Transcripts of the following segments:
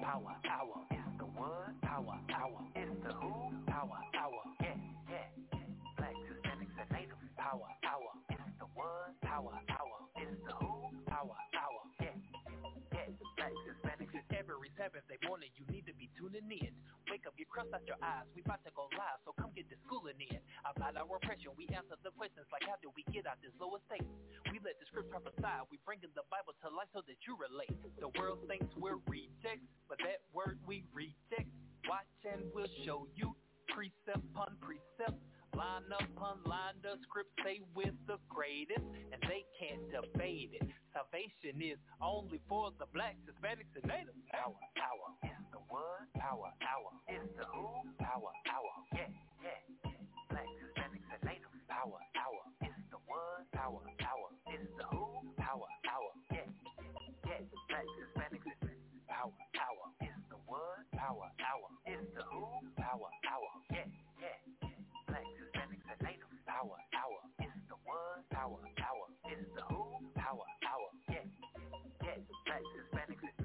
Power Hour. It's the one. Power Hour. It's the who? Power Hour. Yeah, yeah. Black, Hispanics, and Native. Power Hour. It's the one. Power Hour. It's the who? Power Hour. Yeah, yeah. Black, Hispanics. Every Saturday morning, you need to be tuning in. Wake up, get crust out your eyes. We about to go live, so come get the schooling in. About our oppression, we answer the questions like how do we get out this lower state? We let the script prophesy. We bring in the Bible to life so that you relate. The world thinks we're rejects, but that word we reject. Watch and we'll show you precept upon precept. Line upon line, the script say we're the greatest, and they can't debate it. Salvation is only for the blacks, Hispanics, and natives. Power Hour. It's the one. Power Hour. It's the who? Power Hour. Yeah, yeah. Blacks, Hispanics, and natives. Power Hour. It's the one. Power Hour. It's the who? Power Hour. Yeah, yeah. Blacks, Hispanics, and Power Hour. It's the one. Power Hour. It's the who? Power Hour. Yeah, yeah. Blacks, Hispanics, and natives. Power Hour. It's the one. Power Hour. It's the who? Power Hour. Yeah, yeah. Blacks, Hispanics, and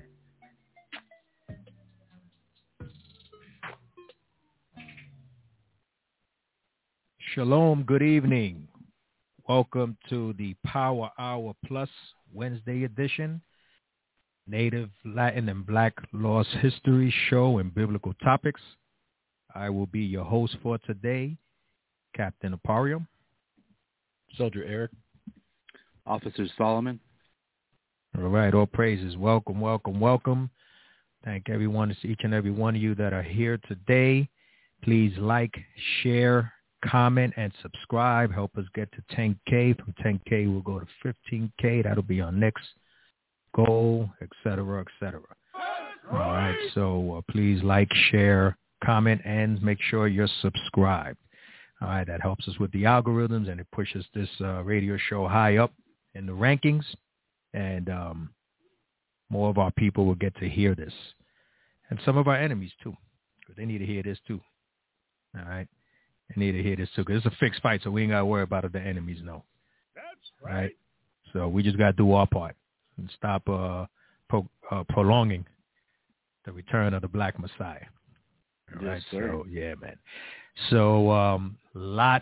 Shalom, good evening. Welcome to the Power Hour Plus Wednesday edition, Native, Latin, and Black Lost History Show and Biblical Topics. I will be your host for today, Captain Apario. Soldier Eric. Officer Solomon. All right, all praises. Welcome, welcome, welcome. Thank everyone, each and every one of you that are here today. Please like, share, comment, and subscribe. Help us get to 10K. From 10K, we'll go to 15K. That'll be our next goal, et cetera, et cetera. All right, so please like, share, comment, and make sure you're subscribed. All right, that helps us with the algorithms, and it pushes this radio show high up in the rankings, and more of our people will get to hear this. And some of our enemies, too, because they need to hear this, too. All right? They need to hear this, too, because it's a fixed fight, so we ain't got to worry about if the enemies know. That's right. So we just got to do our part and stop prolonging the return of the Black Messiah. All right, sir. So, yeah, man. So, lot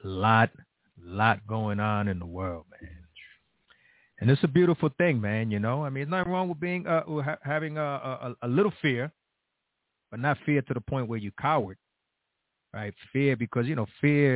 going on in the world, man. And it's a beautiful thing, man, you know. I mean, there's nothing wrong with being having a little fear, but not fear to the point where you coward, right? Fear because, you know,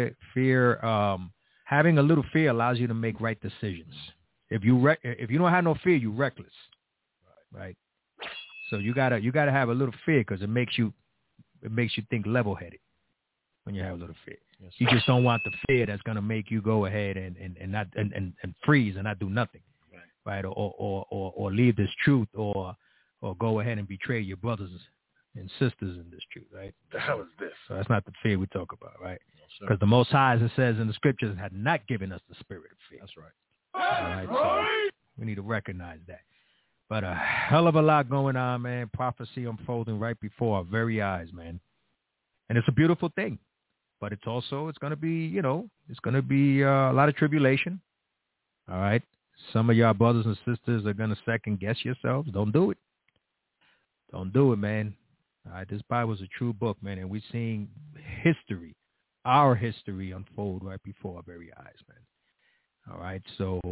having a little fear allows you to make right decisions. If you don't have no fear, you're reckless, right? So you gotta have a little fear because it makes you think level-headed when you have a little fear. Yes, you just don't want the fear that's gonna make you go ahead and freeze and not do nothing, right? Or leave this truth or go ahead and betray your brothers and sisters in this truth, right? The hell is this? So that's not the fear we talk about, right? Because the Most High, as it says in the scriptures, had not given us the spirit of fear. That's right. All right, so we need to recognize that. But a hell of a lot going on, man. Prophecy unfolding right before our very eyes, man. And it's a beautiful thing. But it's going to be, you know, it's going to be a lot of tribulation. All right. Some of y'all brothers and sisters are going to second guess yourselves. Don't do it. Don't do it, man. All right. This Bible is a true book, man. And we're seeing history, our history unfold right before our very eyes, man. All right. So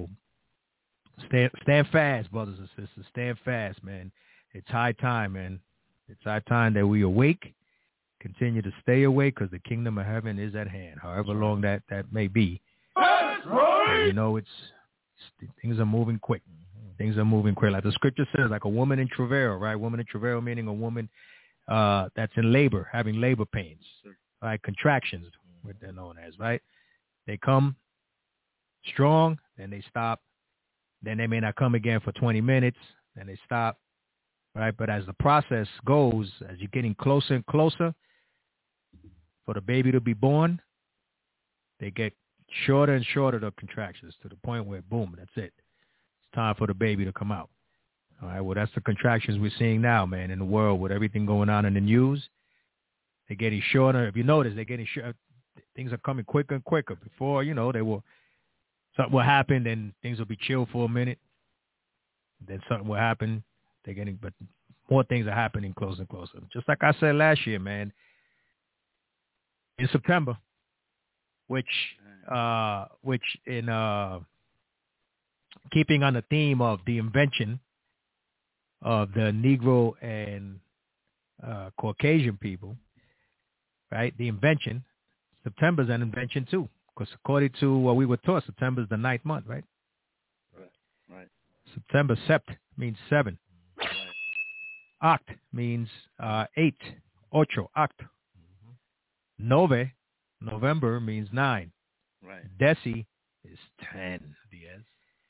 stand fast, brothers and sisters. Stand fast, man. It's high time, man. It's high time that we awake. Continue to stay awake because the kingdom of heaven is at hand, however long that may be. That's right. You know, things are moving quick. Things are moving quick. Like the scripture says, like a woman in travail, right? Woman in travail meaning a woman that's in labor, having labor pains, right? Contractions, what they're known as, right? They come strong, then they stop. Then they may not come again for 20 minutes, then they stop, right? But as the process goes, as you're getting closer and closer for the baby to be born, they get shorter and shorter, the contractions, to the point where, boom, that's it. It's time for the baby to come out. All right, well, that's the contractions we're seeing now, man, in the world with everything going on in the news. They're getting shorter. If you notice, they're getting shorter. Things are coming quicker and quicker. Before, you know, something will happen, then things will be chill for a minute. Then something will happen. But more things are happening closer and closer. Just like I said last year, man, in September, which in keeping on the theme of the invention of the Negro and Caucasian people, right? The invention, September's an invention too, because according to what we were taught, September is the 9th month, right? Right. September, sept means 7. Right. Oct means 8. Ocho, oct. Nove, November means 9. Right. Deci is 10. Diaz.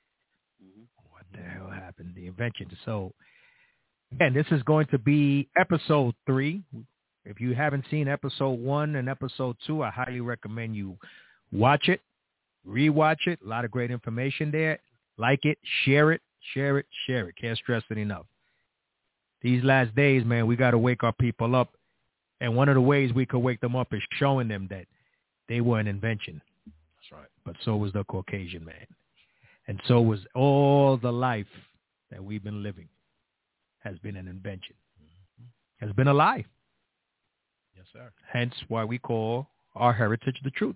What the hell happened? The invention. So, again, this is going to be episode 3. If you haven't seen episode 1 and episode 2, I highly recommend you watch it, rewatch it. A lot of great information there. Like it, share it, share it, share it. Can't stress it enough. These last days, man, we got to wake our people up. And one of the ways we could wake them up is showing them that they were an invention. That's right. But so was the Caucasian man. And so was all the life that we've been living has been an invention. Has been a lie. Yes, sir. Hence why we call our heritage the truth.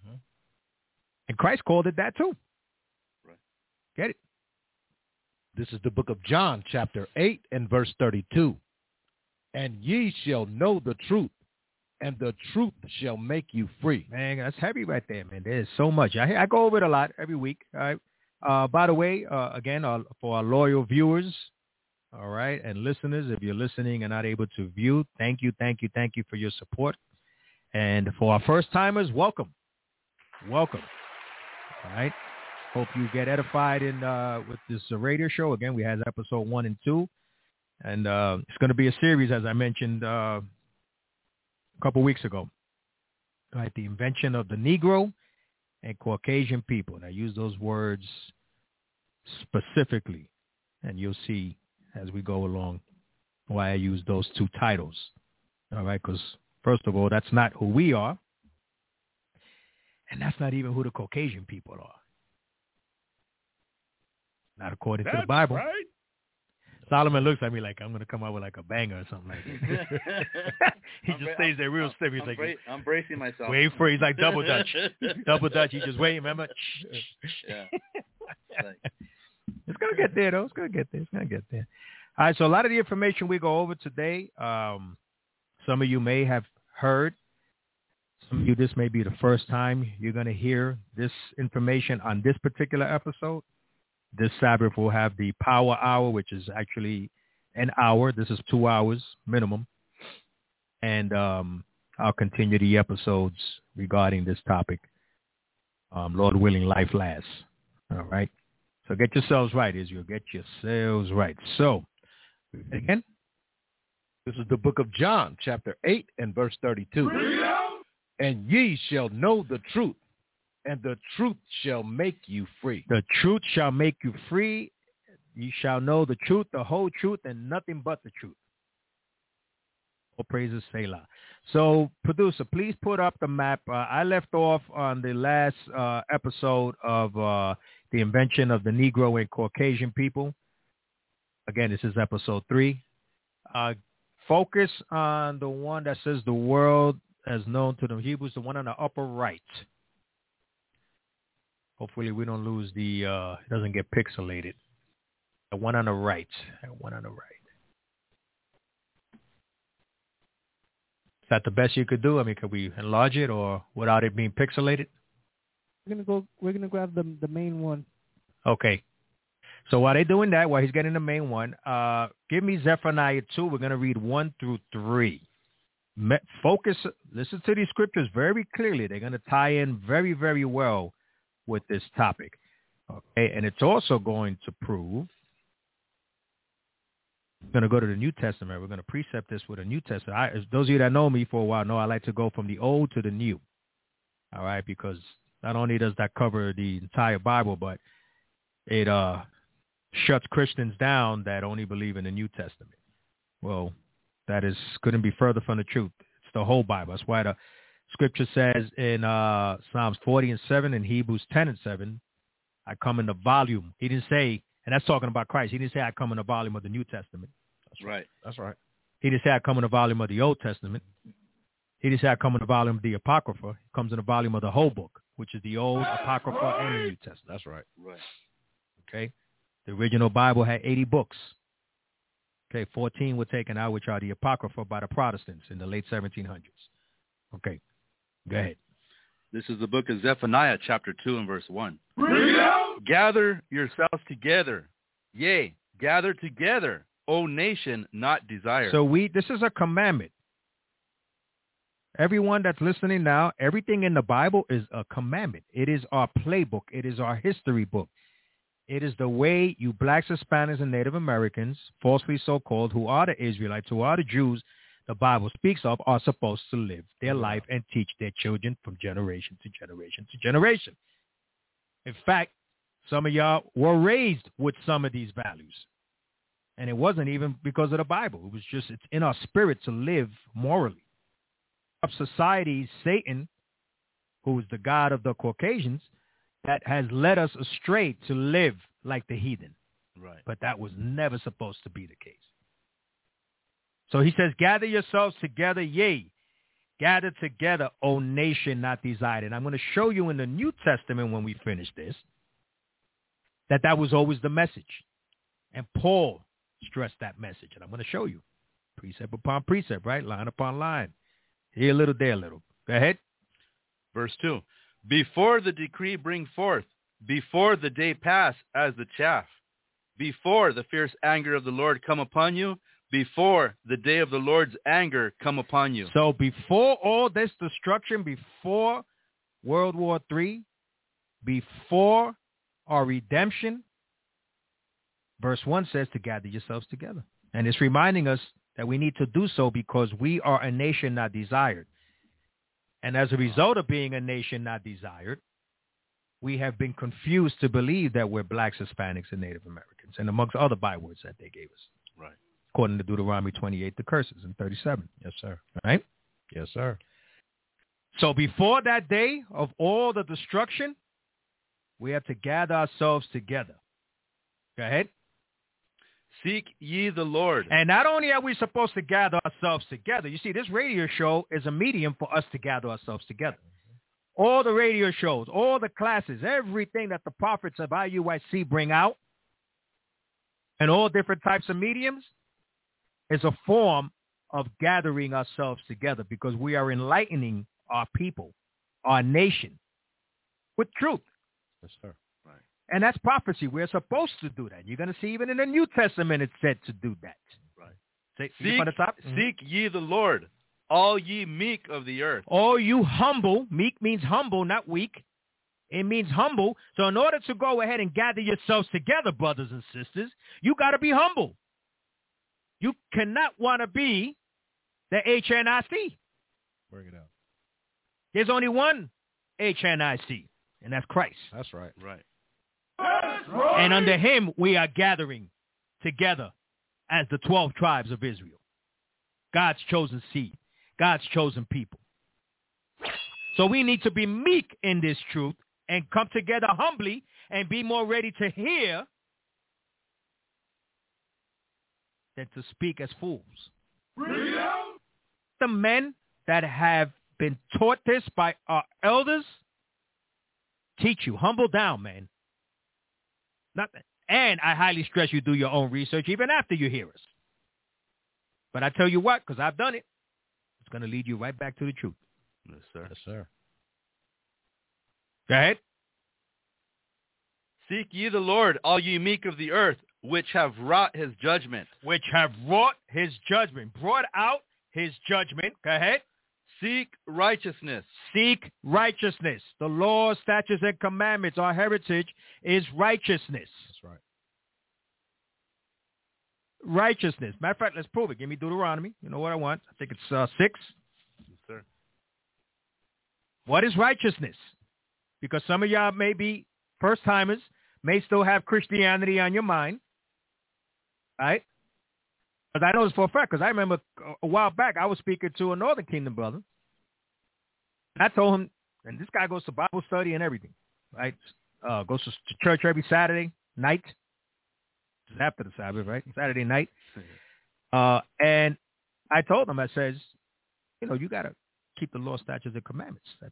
And Christ called it that too. Right. Get it? This is the book of John, chapter 8 and verse 32. And ye shall know the truth, and the truth shall make you free. Man, that's heavy right there, man. There's so much. I go over it a lot every week. All right. By the way, again, for our loyal viewers, all right, and listeners, if you're listening and not able to view, thank you for your support. And for our first-timers, welcome. Welcome. All right. Hope you get edified in with this radio show. Again, we had episode 1 and 2. And it's going to be a series, as I mentioned a couple weeks ago. All right, the invention of the Negro and Caucasian people. And I use those words specifically, and you'll see as we go along why I use those 2 titles. All right, because first of all, that's not who we are, and that's not even who the Caucasian people are. Not according to the Bible. Right. Solomon looks at me like I'm going to come out with like a banger or something like that. He just stays there real stiff. He's like, I'm bracing myself. wait for it. He's like double Dutch. Double Dutch. He just wait, remember? Yeah. It's going to get there, though. It's going to get there. All right, so a lot of the information we go over today, some of you may have heard. Some of you, this may be the first time you're going to hear this information on this particular episode. This Sabbath we'll have the Power Hour, which is actually an hour. This is 2 hours minimum. And I'll continue the episodes regarding this topic. Lord willing, life lasts. All right. So get yourselves right, Israel. Get yourselves right. So, again. This is the book of John, chapter 8 and verse 32. And ye shall know the truth, and the truth shall make you free. The truth shall make you free. You shall know the truth, the whole truth, and nothing but the truth. All praises, Selah. So, producer, please put up the map. I left off on the last episode of the invention of the Negro and Caucasian people. Again, this is episode 3. Focus on the one that says the world as known to the Hebrews, the one on the upper right. Hopefully we don't lose it doesn't get pixelated. The one on the right. Is that the best you could do? I mean, could we enlarge it or without it being pixelated? We're gonna grab the main one. Okay. So while they're doing that, while he's getting the main one, give me Zephaniah 2. We're gonna read 1 through 3. Focus. Listen to these scriptures very clearly. They're gonna tie in very, very well with this topic. Okay, and it's also going to prove, we're going to go to the New Testament. We're going to precept this with a New Testament. Those of you that know me for a while know I like to go from the old to the new. All right, because not only does that cover the entire Bible, but it shuts Christians down that only believe in the New Testament. Well, that couldn't be further from the truth. It's the whole Bible. That's why the Scripture says in Psalms 40 and 7 and Hebrews 10 and 7, I come in the volume. He didn't say, and that's talking about Christ. He didn't say I come in the volume of the New Testament. Right. That's right. He didn't say I come in a volume of the Old Testament. He didn't say I come in a volume of the Apocrypha. It comes in a volume of the whole book, which is the Old, Apocrypha, and the New Testament. That's right. Right. Okay? The original Bible had 80 books. Okay, 14 were taken out, which are the Apocrypha by the Protestants in the late 1700s. Okay, go ahead. This is the book of Zephaniah, chapter 2 and verse 1. Read out. Gather yourselves together. Yea, gather together, O nation not desired. So this is a commandment. Everyone that's listening now, everything in the Bible is a commandment. It is our playbook. It is our history book. It is the way you blacks, Hispanics, and Native Americans, falsely so-called, who are the Israelites, who are the Jews, the Bible speaks of, are supposed to live their life and teach their children from generation to generation to generation. In fact, some of y'all were raised with some of these values. And it wasn't even because of the Bible. It was just, it's in our spirit to live morally. Of society, Satan, who is the god of the Caucasians, that has led us astray to live like the heathen. Right. But that was never supposed to be the case. So he says, gather yourselves together, yea, gather together, O nation not desired. And I'm going to show you in the New Testament when we finish this, that was always the message. And Paul stressed that message. And I'm going to show you precept upon precept, right? Line upon line. Here a little, there a little. Go ahead. Verse 2. Before the decree bring forth, before the day pass as the chaff, before the fierce anger of the Lord come upon you, before the day of the Lord's anger come upon you. So before all this destruction, before World War III, before our redemption, verse 1 says to gather yourselves together. And it's reminding us that we need to do so because we are a nation not desired. And as a result of being a nation not desired, we have been confused to believe that we're blacks, Hispanics, and Native Americans, and amongst other bywords that they gave us. Right. According to Deuteronomy 28, the curses in 37. Yes, sir. Right? Yes, sir. So before that day of all the destruction, we have to gather ourselves together. Go ahead. Seek ye the Lord. And not only are we supposed to gather ourselves together, you see, this radio show is a medium for us to gather ourselves together. All the radio shows, all the classes, everything that the prophets of IUIC bring out, and all different types of mediums, is a form of gathering ourselves together because we are enlightening our people, our nation, with truth. Yes, sir. And that's prophecy. We're supposed to do that. You're going to see even in the New Testament it said to do that. Right. Seek, on the top. Seek ye the Lord, all ye meek of the earth. All you humble. Meek means humble, not weak. It means humble. So in order to go ahead and gather yourselves together, brothers and sisters, you got to be humble. You cannot want to be the HNIC. Bring it out. There's only one HNIC, and that's Christ. That's right. Right. That's right. And under him, we are gathering together as the 12 tribes of Israel. God's chosen seed. God's chosen people. So we need to be meek in this truth and come together humbly and be more ready to hear than to speak as fools. Read out. The men that have been taught this by our elders teach you. Humble down, man. And I highly stress you do your own research even after you hear us. But I tell you what, because I've done it, it's going to lead you right back to the truth. Yes, sir. Yes, sir. Go ahead. Seek ye the Lord, all ye meek of the earth, which have wrought his judgment. Which have wrought his judgment. Brought out his judgment. Go ahead. Seek righteousness. Seek righteousness. The law, statutes, and commandments, our heritage is righteousness. That's right. Righteousness. Matter of fact, let's prove it. Give me Deuteronomy. You know what I want? I think it's 6. Yes, sir. What is righteousness? Because some of y'all may be first-timers, may still have Christianity on your mind. Right? Because I know this for a fact, because I remember a while back I was speaking to a Northern Kingdom brother. I told him, and this guy goes to Bible study and everything, right? Goes to church every Saturday night. Just after the Sabbath, right? Saturday night. And I told him, I says, you got to keep the law, statutes, and commandments. That's,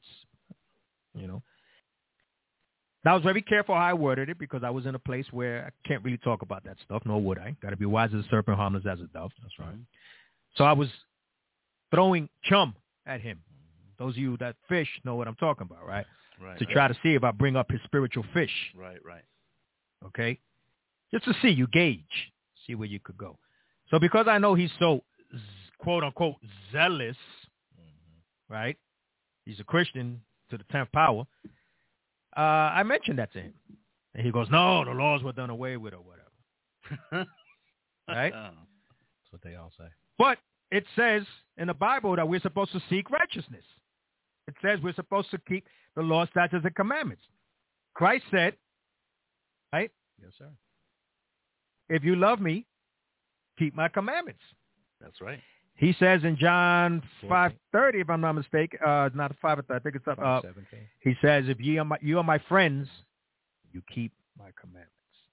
I was very careful how I worded it because I was in a place where I can't really talk about that stuff, nor would I. Got to be wise as a serpent, harmless as a dove. That's right. So I was throwing chum at him. Those of you that fish know what I'm talking about, right? Right. To try to see if I bring up his spiritual fish. Right. Okay? Just to see, you gauge, see where you could go. So because I know he's so, quote-unquote, zealous, right? He's a Christian to the 10th power. I mentioned that to him. And he goes, no, the laws were done away with or whatever. Right? That's what they all say. But it says in the Bible that we're supposed to seek righteousness. It says we're supposed to keep the law, statutes, and commandments. Christ said, right? Yes, sir. If you love me, keep my commandments. That's right. He says in John 5:30, if I'm not mistaken, not 5:30, I think it's up. 5:17. He says, if you are my friends, you keep my commandments.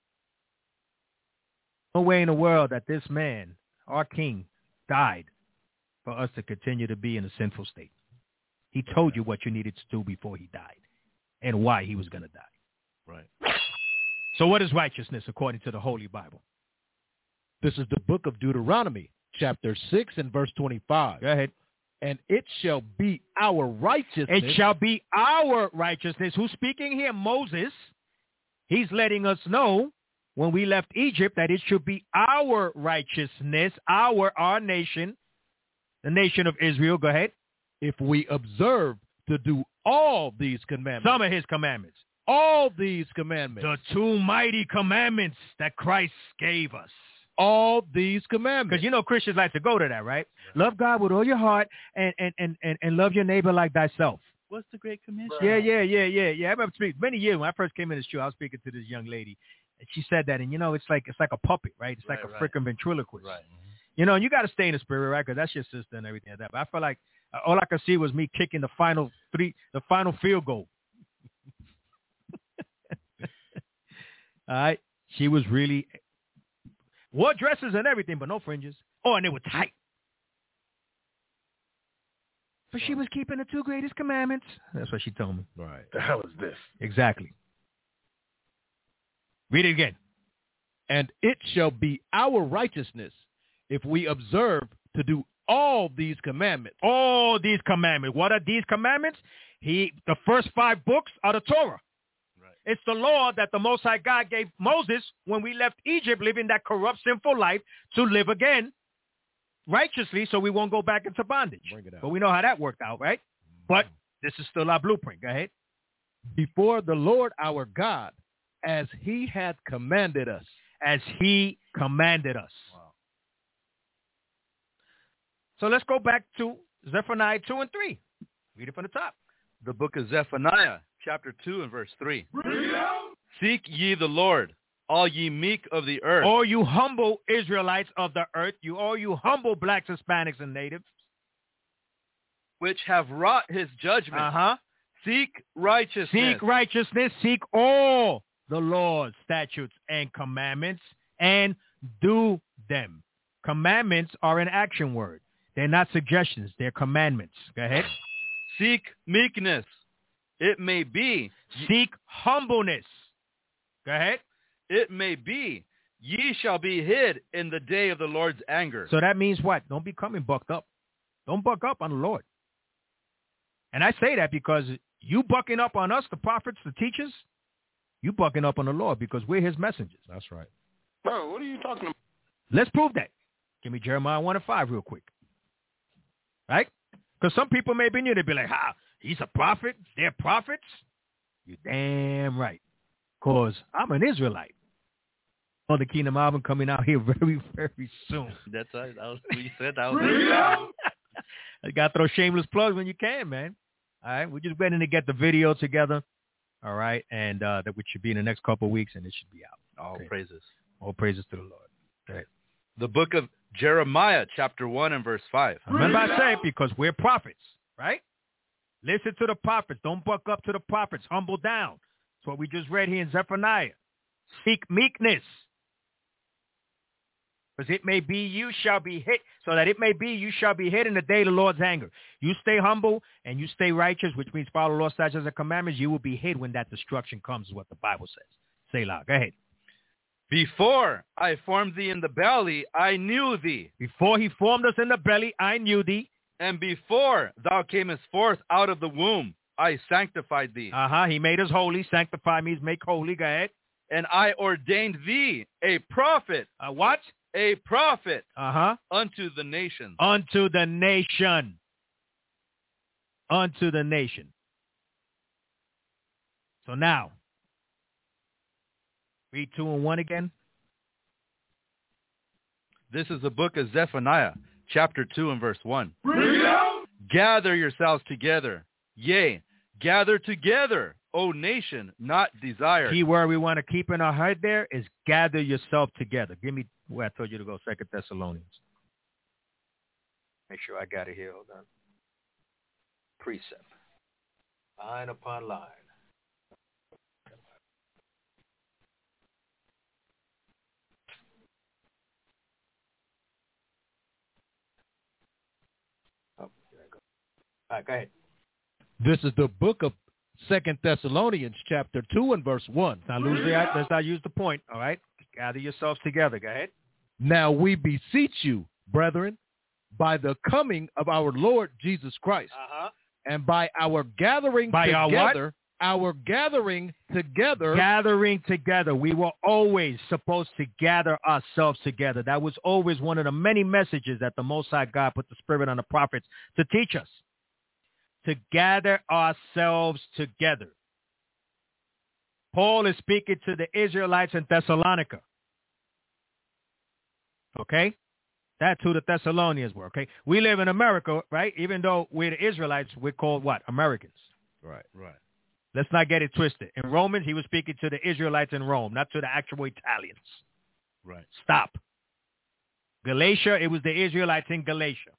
No way in the world that this man, our king, died for us to continue to be in a sinful state. He told you what you needed to do before he died and why he was going to die. Right. So what is righteousness according to the Holy Bible? This is the book of Deuteronomy, chapter 6 and verse 25. Go ahead. And it shall be our righteousness. It shall be our righteousness. Who's speaking here? Moses. He's letting us know when we left Egypt that it should be our righteousness, our nation, the nation of Israel. Go ahead. If we observe to do all these commandments. Some of his commandments. All these commandments. The two mighty commandments that Christ gave us. All these commandments. Because Christians like to go to that, right? Love God with all your heart and love your neighbor like thyself. What's the Great Commission? Yeah. I remember speaking many years when I first came in this show. I was speaking to this young lady, and she said that, and it's like a puppet, right? It's like a freaking ventriloquist. Right. And you got to stay in the spirit, right? Because that's your sister and everything like that. But I felt like all I could see was me kicking the final field goal. All right. She was really wore dresses and everything, but no fringes. Oh, and they were tight. But she was keeping the two greatest commandments. That's what she told me. Right. The hell is this? Exactly. Read it again. And it shall be our righteousness if we observe to do all these commandments. All these commandments. What are these commandments? The first 5 books are the Torah. Right. It's the law that the Most High God gave Moses when we left Egypt, living that corrupt, sinful life, to live again righteously so we won't go back into bondage. Bring it out. But we know how that worked out, right? But this is still our blueprint. Go ahead. Before the Lord our God, as he hath commanded us. As he commanded us. Wow. So let's go back to Zephaniah 2 and 3. Read it from the top. The book of Zephaniah, chapter 2 and verse 3. Read out. Seek ye the Lord, all ye meek of the earth. All you humble Israelites of the earth, all you humble blacks, Hispanics, and natives. Which have wrought his judgment. Uh-huh. Seek righteousness. Seek righteousness. Seek all the laws, statutes, and commandments, and do them. Commandments are an action word. They're not suggestions. They're commandments. Go ahead. Seek meekness. It may be. Seek humbleness. Go ahead. It may be. Ye shall be hid in the day of the Lord's anger. So that means what? Don't be coming bucked up. Don't buck up on the Lord. And I say that because you bucking up on us, the prophets, the teachers, you bucking up on the Lord because we're his messengers. That's right. Bro, what are you talking about? Let's prove that. Give me Jeremiah 1 and 5 real quick. Right? Because some people may be new. They'd be like, he's a prophet? They're prophets? You're damn right. Because I'm an Israelite. Oh, the Kingdom album coming out here very, very soon. That's right. We said that was Read out. You got to throw shameless plugs when you can, man. All right? We're just waiting to get the video together. All right? And that which should be in the next couple of weeks, and it should be out. All Okay. praises. All praises to the Lord. Okay. The book of Jeremiah, chapter 1 and verse 5. Remember I said because we're prophets, right? Listen to the prophets. Don't buck up to the prophets. Humble down. That's what we just read here in Zephaniah. Seek meekness. Because it may be you shall be hit, so that it may be you shall be hit in the day of the Lord's anger. You stay humble and you stay righteous, which means follow the Lord's statutes and commandments. You will be hit when that destruction comes, is what the Bible says. Selah. Go ahead. Before I formed thee in the belly, I knew thee. Before he formed us in the belly, I knew thee. And before thou camest forth out of the womb, I sanctified thee. He made us holy. Sanctify means make holy. Go ahead. And I ordained thee a prophet. What? A prophet. Unto the nations. Unto the nation. Unto the nation. So now, read 2 and 1 again. This is the book of Zephaniah, chapter 2 and verse 1. Bring it out! Gather yourselves together. Yea, gather together, O nation, not desired. Key word we want to keep in our head there is gather yourself together. Give me where I told you to go, 2 Thessalonians. Make sure I got it here. Hold on. Precept. Line upon line. Oh, there I go. All right, go ahead. This is the book of 2 Thessalonians, chapter 2 and verse 1. Let's not use the point, all right? Gather yourselves together. Go ahead. Now we beseech you, brethren, by the coming of our Lord Jesus Christ, and by our gathering together, our gathering together. Gathering together. We were always supposed to gather ourselves together. That was always one of the many messages that the Most High God put the Spirit on the prophets to teach us. To gather ourselves together. Paul is speaking to the Israelites in Thessalonica. Okay? That's who the Thessalonians were, okay? We live in America, right? Even though we're the Israelites, we're called what? Americans. Right. Let's not get it twisted. In Romans, he was speaking to the Israelites in Rome, not to the actual Italians. Right. Stop. Galatia, it was the Israelites in Galatia.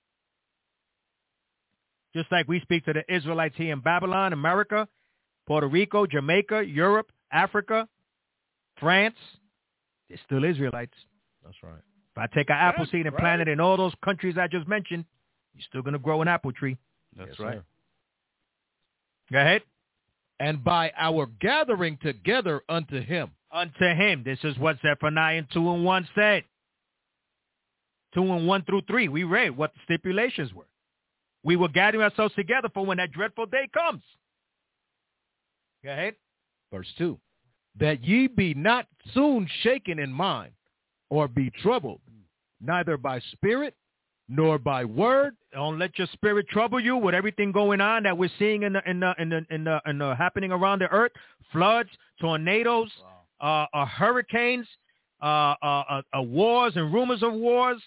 Just like we speak to the Israelites here in Babylon, America, Puerto Rico, Jamaica, Europe, Africa, France, they're still Israelites. That's right. If I take an apple seed and plant it in all those countries I just mentioned, you're still going to grow an apple tree. That's right. Sir. Go ahead. And by our gathering together unto him. Unto him. This is what Zephaniah 2 and 1 said. 2 and 1 through 3. We read what the stipulations were. We were gathering ourselves together for when that dreadful day comes. Go ahead. Verse 2. That ye be not soon shaken in mind, or be troubled, neither by spirit, nor by word. Don't let your spirit trouble you with everything going on that we're seeing in the happening around the earth. Floods, tornadoes, hurricanes, wars and rumors of wars.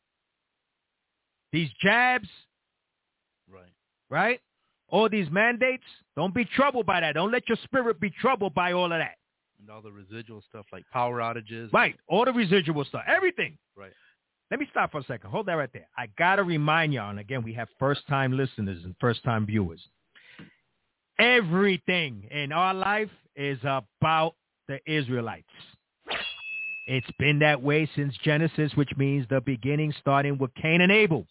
These jabs. Right? All these mandates. Don't be troubled by that. Don't let your spirit be troubled by all of that. And all the residual stuff like power outages. Right. All the residual stuff. Everything. Right. Let me stop for a second. Hold that right there. I got to remind y'all, and again, we have first-time listeners and first-time viewers. Everything in our life is about the Israelites. It's been that way since Genesis, which means the beginning, starting with Cain and Abel.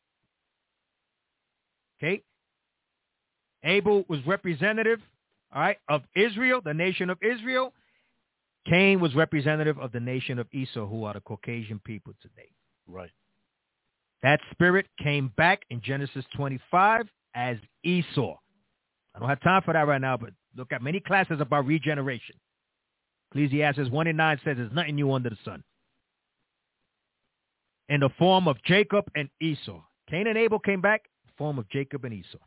Okay? Abel was representative, all right, of Israel, the nation of Israel. Cain was representative of the nation of Esau, who are the Caucasian people today. Right. That spirit came back in Genesis 25 as Esau. I don't have time for that right now, but look at many classes about regeneration. Ecclesiastes 1:9 says there's nothing new under the sun. In the form of Jacob and Esau. Cain and Abel came back in the form of Jacob and Esau.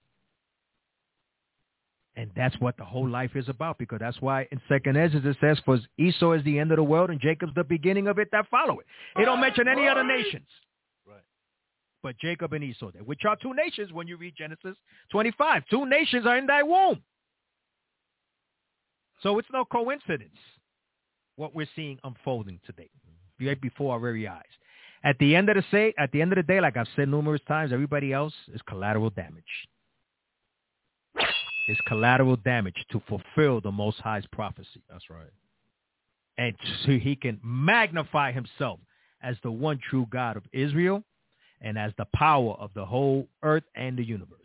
And that's what the whole life is about, because that's why in 2nd Ezra it says, for Esau is the end of the world and Jacob's the beginning of it that follow it. It don't mention any other nations. Right. But Jacob and Esau there, which are two nations when you read Genesis 25. Two nations are in thy womb. So it's no coincidence what we're seeing unfolding today, right before our very eyes. At the end of the day, like I've said numerous times, everybody else is collateral damage. It's collateral damage to fulfill the Most High's prophecy. That's right. And so he can magnify himself as the one true God of Israel and as the power of the whole earth and the universe.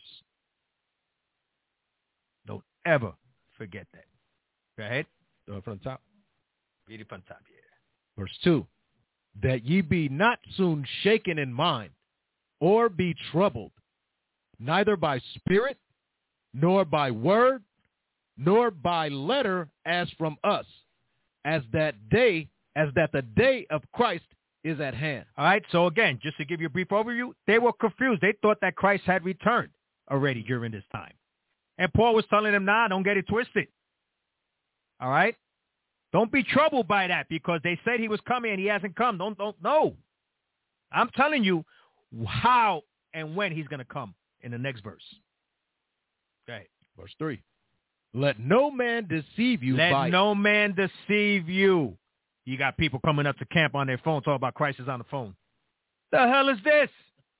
Don't ever forget that. Go ahead. From the top. Read it from the top, yeah. Verse 2, that ye be not soon shaken in mind, or be troubled, neither by spirit, nor by word, nor by letter as from us, as that the day of Christ is at hand. All right, so again, just to give you a brief overview, they were confused. They thought that Christ had returned already during this time. And Paul was telling them, nah, don't get it twisted. All right? Don't be troubled by that because they said he was coming and he hasn't come. No. I'm telling you how and when he's going to come in the next verse. Okay. Verse 3. Let no man deceive you. Let no man deceive you. You got people coming up to camp on their phone talking about Christ is on the phone. The hell is this?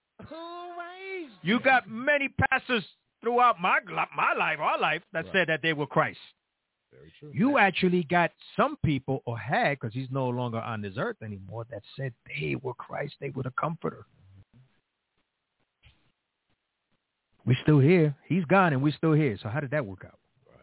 You got many pastors throughout my life, our life, that said that they were Christ. Very true. You actually got some people, or had, because he's no longer on this earth anymore, that said they were Christ. They were the comforter. We're still here. He's gone and we're still here. So how did that work out? Right.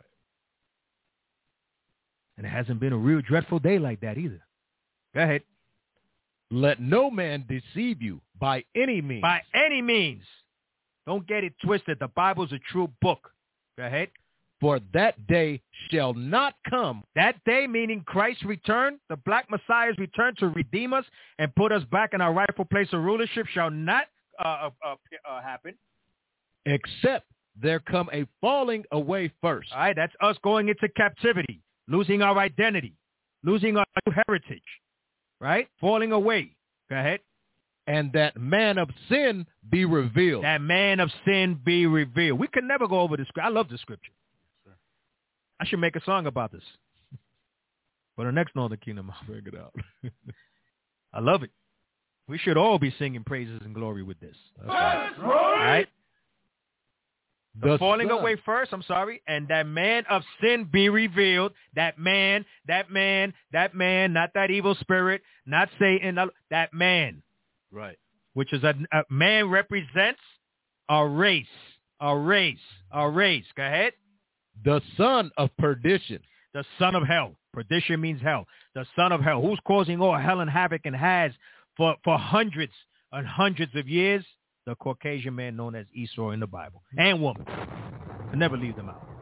And it hasn't been a real dreadful day like that either. Go ahead. Let no man deceive you by any means. By any means. Don't get it twisted. The Bible's a true book. Go ahead. For that day shall not come. That day, meaning Christ's return, the black Messiah's return to redeem us and put us back in our rightful place of rulership, shall not happen. Except there come a falling away first. All right, that's us going into captivity, losing our identity, losing our heritage, right? Falling away. Go ahead. And that man of sin be revealed. That man of sin be revealed. We can never go over this. I love the scripture. I should make a song about this. For the next Northern Kingdom, I'll bring it out. I love it. We should all be singing praises and glory with this. That's All right? The falling Son. away first, I'm sorry, and that man of sin be revealed. That man, not that evil spirit, not Satan, that man. Right. Which is a man represents a race. Go ahead. The son of perdition. The son of hell. Perdition means hell. The son of hell. Who's causing all hell and havoc and has for hundreds and hundreds of years? The Caucasian man known as Esau in the Bible. And woman. I never leave them out.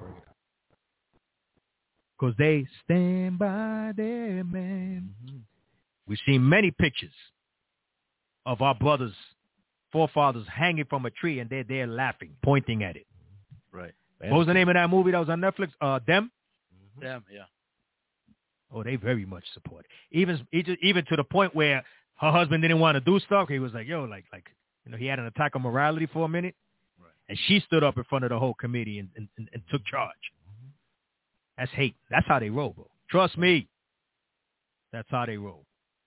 Because they stand by their man. Mm-hmm. We've seen many pictures of our brothers, forefathers hanging from a tree, and they're there laughing, pointing at it. Right. What was the name of that movie that was on Netflix? Them? Them, yeah. Oh, they very much support it. Even to the point where her husband didn't want to do stuff. He was like, yo, like he had an attack on morality for a minute. Right. And she stood up in front of the whole committee and took charge. Mm-hmm. That's hate. That's how they roll, bro. Trust me. That's how they roll.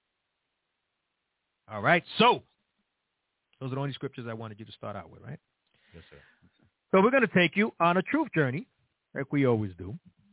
All right. So those are the only scriptures I wanted you to start out with, right? Yes, sir. So we're going to take you on a truth journey, like we always do.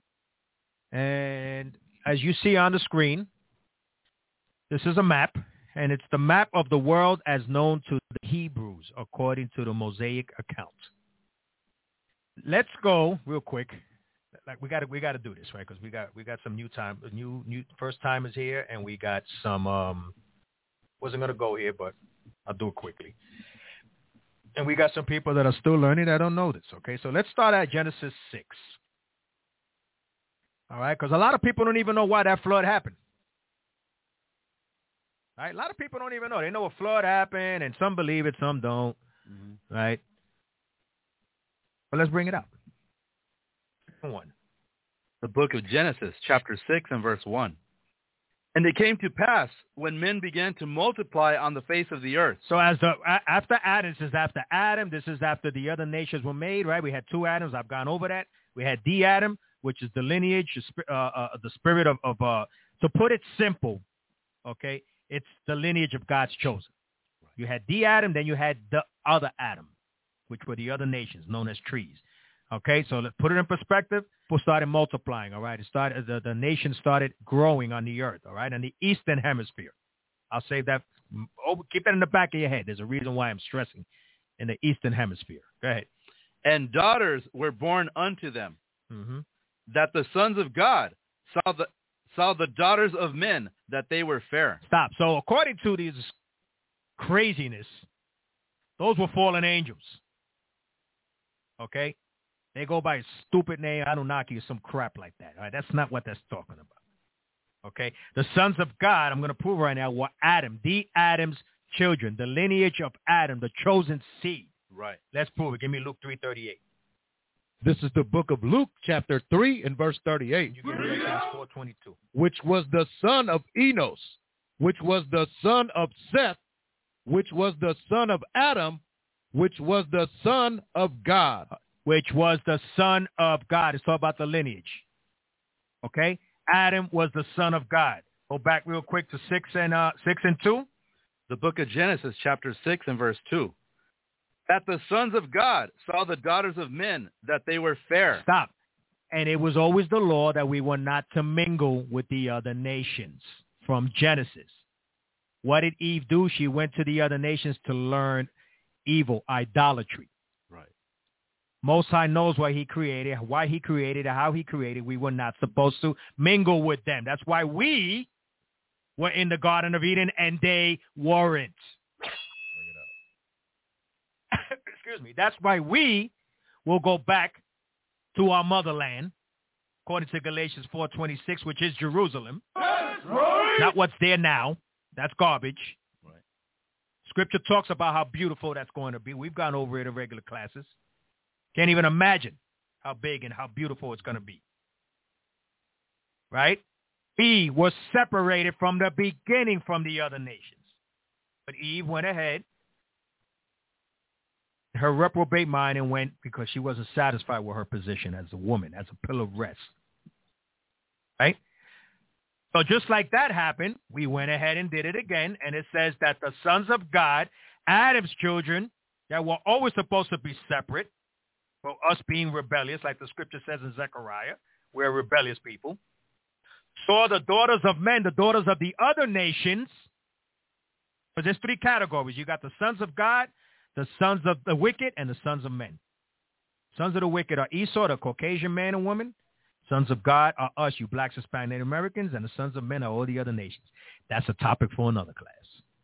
And as you see on the screen, this is a map, and it's the map of the world as known to the Hebrews, according to the Mosaic account. Let's go real quick. Like we got to do this, right? Because we got some new first timers here, and we got some wasn't going to go here, but I'll do it quickly. And we got some people that are still learning that don't know this, okay? So let's start at Genesis 6. All right? Because a lot of people don't even know why that flood happened. All right? A lot of people don't even know. They know a flood happened, and some believe it, some don't. Mm-hmm. Right? But let's bring it up. 1. The book of Genesis, chapter 6 and verse 1. And it came to pass when men began to multiply on the face of the earth. So after Adam, this is after Adam. This is after the other nations were made, right? We had 2 Adams. I've gone over that. We had the Adam, which is the lineage, the spirit of to put it simple, okay, it's the lineage of God's chosen. You had the Adam, then you had the other Adam, which were the other nations known as trees. Okay, so let's put it in perspective. People started multiplying, all right? The nation started growing on the earth, all right, in the eastern hemisphere. I'll save that Keep that in the back of your head. There's a reason why I'm stressing in the Eastern Hemisphere. Go ahead. And daughters were born unto them, that the sons of God saw the daughters of men, that they were fair. Stop. So according to these craziness, those were fallen angels. Okay? They go by a stupid name, Anunnaki or some crap like that. All right? That's not what that's talking about. Okay? The sons of God, I'm going to prove right now, were Adam, the Adam's children, the lineage of Adam, the chosen seed. Right. Let's prove it. Give me Luke 3:38. This is the book of Luke, chapter 3 and verse 38. You give me Exodus 4:22. Which was the son of Enos, which was the son of Seth, which was the son of Adam, which was the son of God. Which was the son of God. It's all about the lineage. Okay? Adam was the son of God. Go back real quick to 6 and 2. The book of Genesis, chapter 6 and verse 2. That the sons of God saw the daughters of men, that they were fair. Stop. And it was always the law that we were not to mingle with the other nations from Genesis. What did Eve do? She went to the other nations to learn evil, idolatry. Right. Most High knows why he created, how he created. We were not supposed to mingle with them. That's why we were in the Garden of Eden and they weren't. Excuse me. That's why we will go back to our motherland, according to Galatians 4:26, which is Jerusalem. Right. Not what's there now. That's garbage. Right. Scripture talks about how beautiful that's going to be. We've gone over it in regular classes. Can't even imagine how big and how beautiful it's going to be. Right? We were separated from the beginning from the other nations. But Eve went ahead, her reprobate mind, and went because she wasn't satisfied with her position as a woman, as a pillar of rest. Right? So just like that happened, we went ahead and did it again, and it says that the sons of God, Adam's children, that were always supposed to be separate, for us being rebellious, like the scripture says in Zechariah, we're rebellious people, saw the daughters of men, the daughters of the other nations. But there's three categories. You got the sons of God, the sons of the wicked, and the sons of men. Sons of the wicked are Esau, the Caucasian man and woman. Sons of God are us, you blacks, Hispanic, Native Americans, and the sons of men are all the other nations. That's a topic for another class.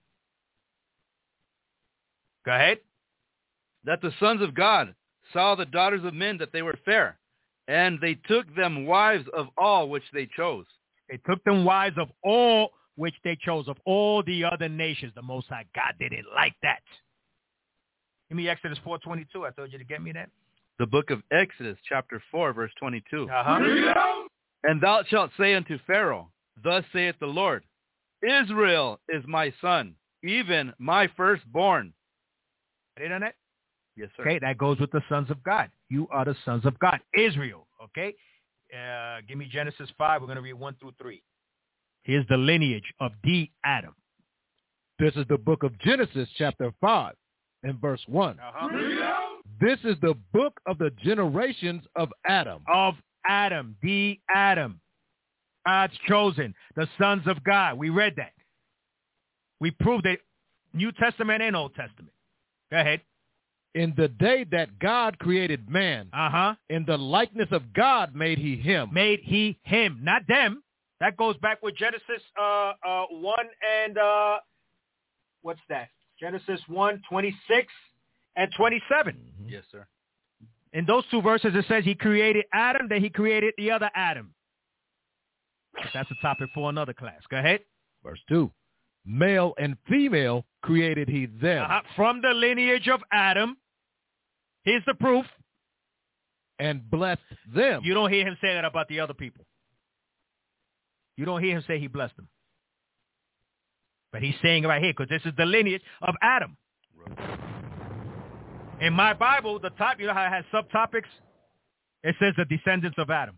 Go ahead. That the sons of God saw the daughters of men, that they were fair, and they took them wives of all which they chose. They took them wives of all which they chose, of all the other nations. The Most High God didn't like that. Give me Exodus 4:22. I told you to get me that. The book of Exodus, chapter 4, verse 22. Uh-huh. And thou shalt say unto Pharaoh, Thus saith the Lord, Israel is my son, even my firstborn. Read on that? Yes, sir. Okay, that goes with the sons of God. You are the sons of God. Israel, okay? Give me Genesis 5. We're going to read 1 through 3. Here's the lineage of the Adam. This is the book of Genesis, chapter 5, and verse 1. Uh-huh. This is the book of the generations of Adam. Of Adam, the Adam. God's chosen, the sons of God. We read that. We proved it, New Testament and Old Testament. Go ahead. In the day that God created man, in the likeness of God made he him. Made he him, not them. That goes back with Genesis 1 and, what's that? Genesis 1, 26 and 27. Mm-hmm. Yes, sir. In those two verses, it says he created Adam, then he created the other Adam. That's a topic for another class. Go ahead. Verse 2. Male and female created he them. From the lineage of Adam. Here's the proof. And blessed them. You don't hear him say that about the other people. You don't hear him say he blessed them. But he's saying it right here because this is the lineage of Adam. Right. In my Bible, the top, you know how it has subtopics? It says the descendants of Adam.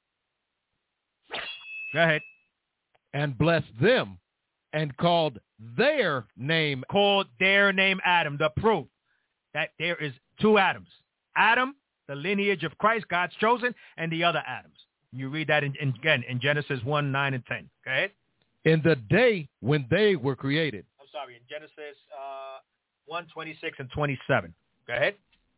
Go ahead. And blessed them. And called their name. Called their name Adam. The proof that there is two Adams. Adam, the lineage of Christ, God's chosen, and the other Adams. You read that again in Genesis 1, 9, and 10. Go ahead. In the day when they were created. I'm sorry, in Genesis 1, 26 and 27. Go ahead.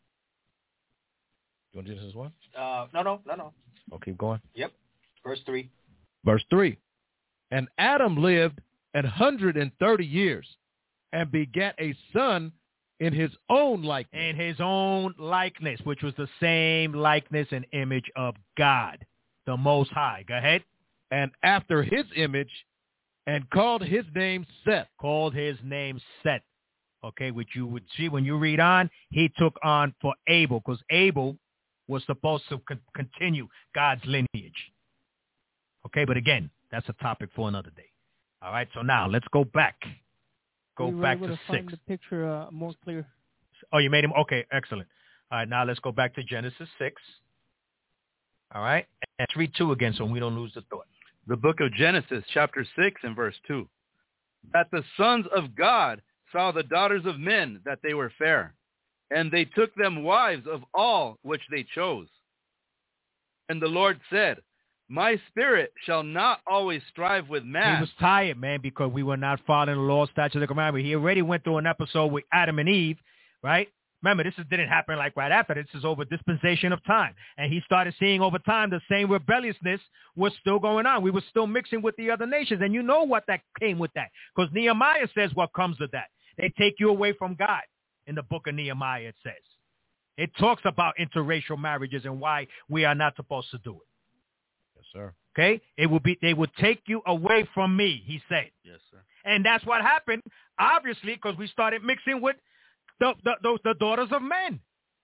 You want Genesis 1? No. Oh, keep going. Yep. Verse 3. Verse 3. And Adam lived 130 years and begat a son in his own likeness. In his own likeness, which was the same likeness and image of God, the Most High. Go ahead. And after his image, and called his name Seth. Called his name Seth. Okay, which you would see when you read on, he took on for Abel, because Abel was supposed to continue God's lineage. Okay, but again, that's a topic for another day. All right, so now let's go back. Go back to 6. Find the picture more clear. Oh, you made him? Okay, excellent. All right, now let's go back to Genesis 6. All right, and let's read 2 again so we don't lose the thought. The book of Genesis, chapter 6 and verse 2. That the sons of God saw the daughters of men, that they were fair, and they took them wives of all which they chose. And the Lord said, my spirit shall not always strive with man. He was tired, man, because we were not following the law, statutes, and the commandment. He already went through an episode with Adam and Eve, right? Remember, didn't happen like right after. This is over dispensation of time. And he started seeing over time the same rebelliousness was still going on. We were still mixing with the other nations. And you know what that came with that. Because Nehemiah says what comes of that. They take you away from God. In the book of Nehemiah, it says. It talks about interracial marriages and why we are not supposed to do it. Yes, sir. Okay? They would take you away from me, he said. Yes, sir. And that's what happened, obviously, because we started mixing with the daughters of men.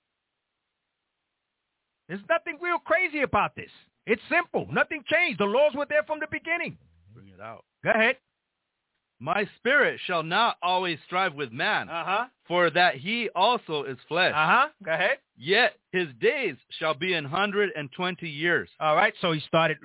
There's nothing real crazy about this. It's simple. Nothing changed. The laws were there from the beginning. Bring it out. Go ahead. My spirit shall not always strive with man, for that he also is flesh. Go ahead. Yet his days shall be 120 years. All right. So we started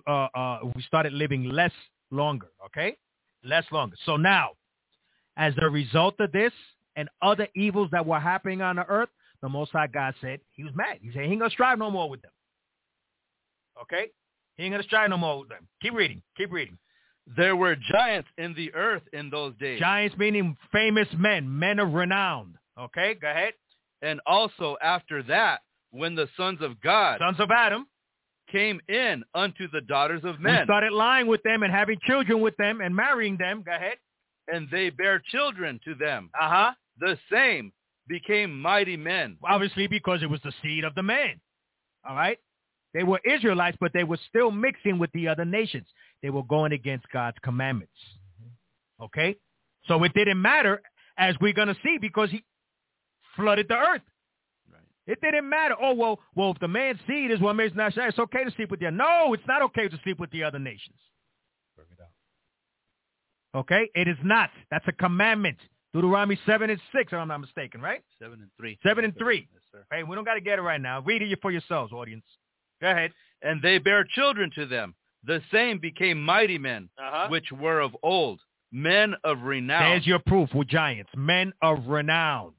living less longer. Okay, less longer. So now, as a result of this and other evils that were happening on the earth, the Most High God said he was mad. He said he ain't gonna strive no more with them. Okay, he ain't gonna strive no more with them. Keep reading. Keep reading. There were giants in the earth in those days. Giants meaning famous men of renown. Okay, go ahead. And also after that, when the sons of God, sons of Adam, came in unto the daughters of men. We started lying with them and having children with them and marrying them. Go ahead. And they bare children to them. The same became mighty men. Obviously because it was the seed of the man. All right. They were Israelites, but they were still mixing with the other nations. They were going against God's commandments. Okay? So it didn't matter, as we're going to see, because he flooded the earth. Right. It didn't matter. Oh, well, if the man's seed is what makes national, it's okay to sleep with the other. No, it's not okay to sleep with the other nations. Bring it out. Okay? It is not. That's a commandment. Deuteronomy 7 and 6, if I'm not mistaken, right? 7 and 3. 7 and 3. Yes, sir. Hey, we don't got to get it right now. Read it for yourselves, audience. Go ahead. And they bare children to them. The same became mighty men, which were of old, men of renown. There's your proof. We're giants, men of renown.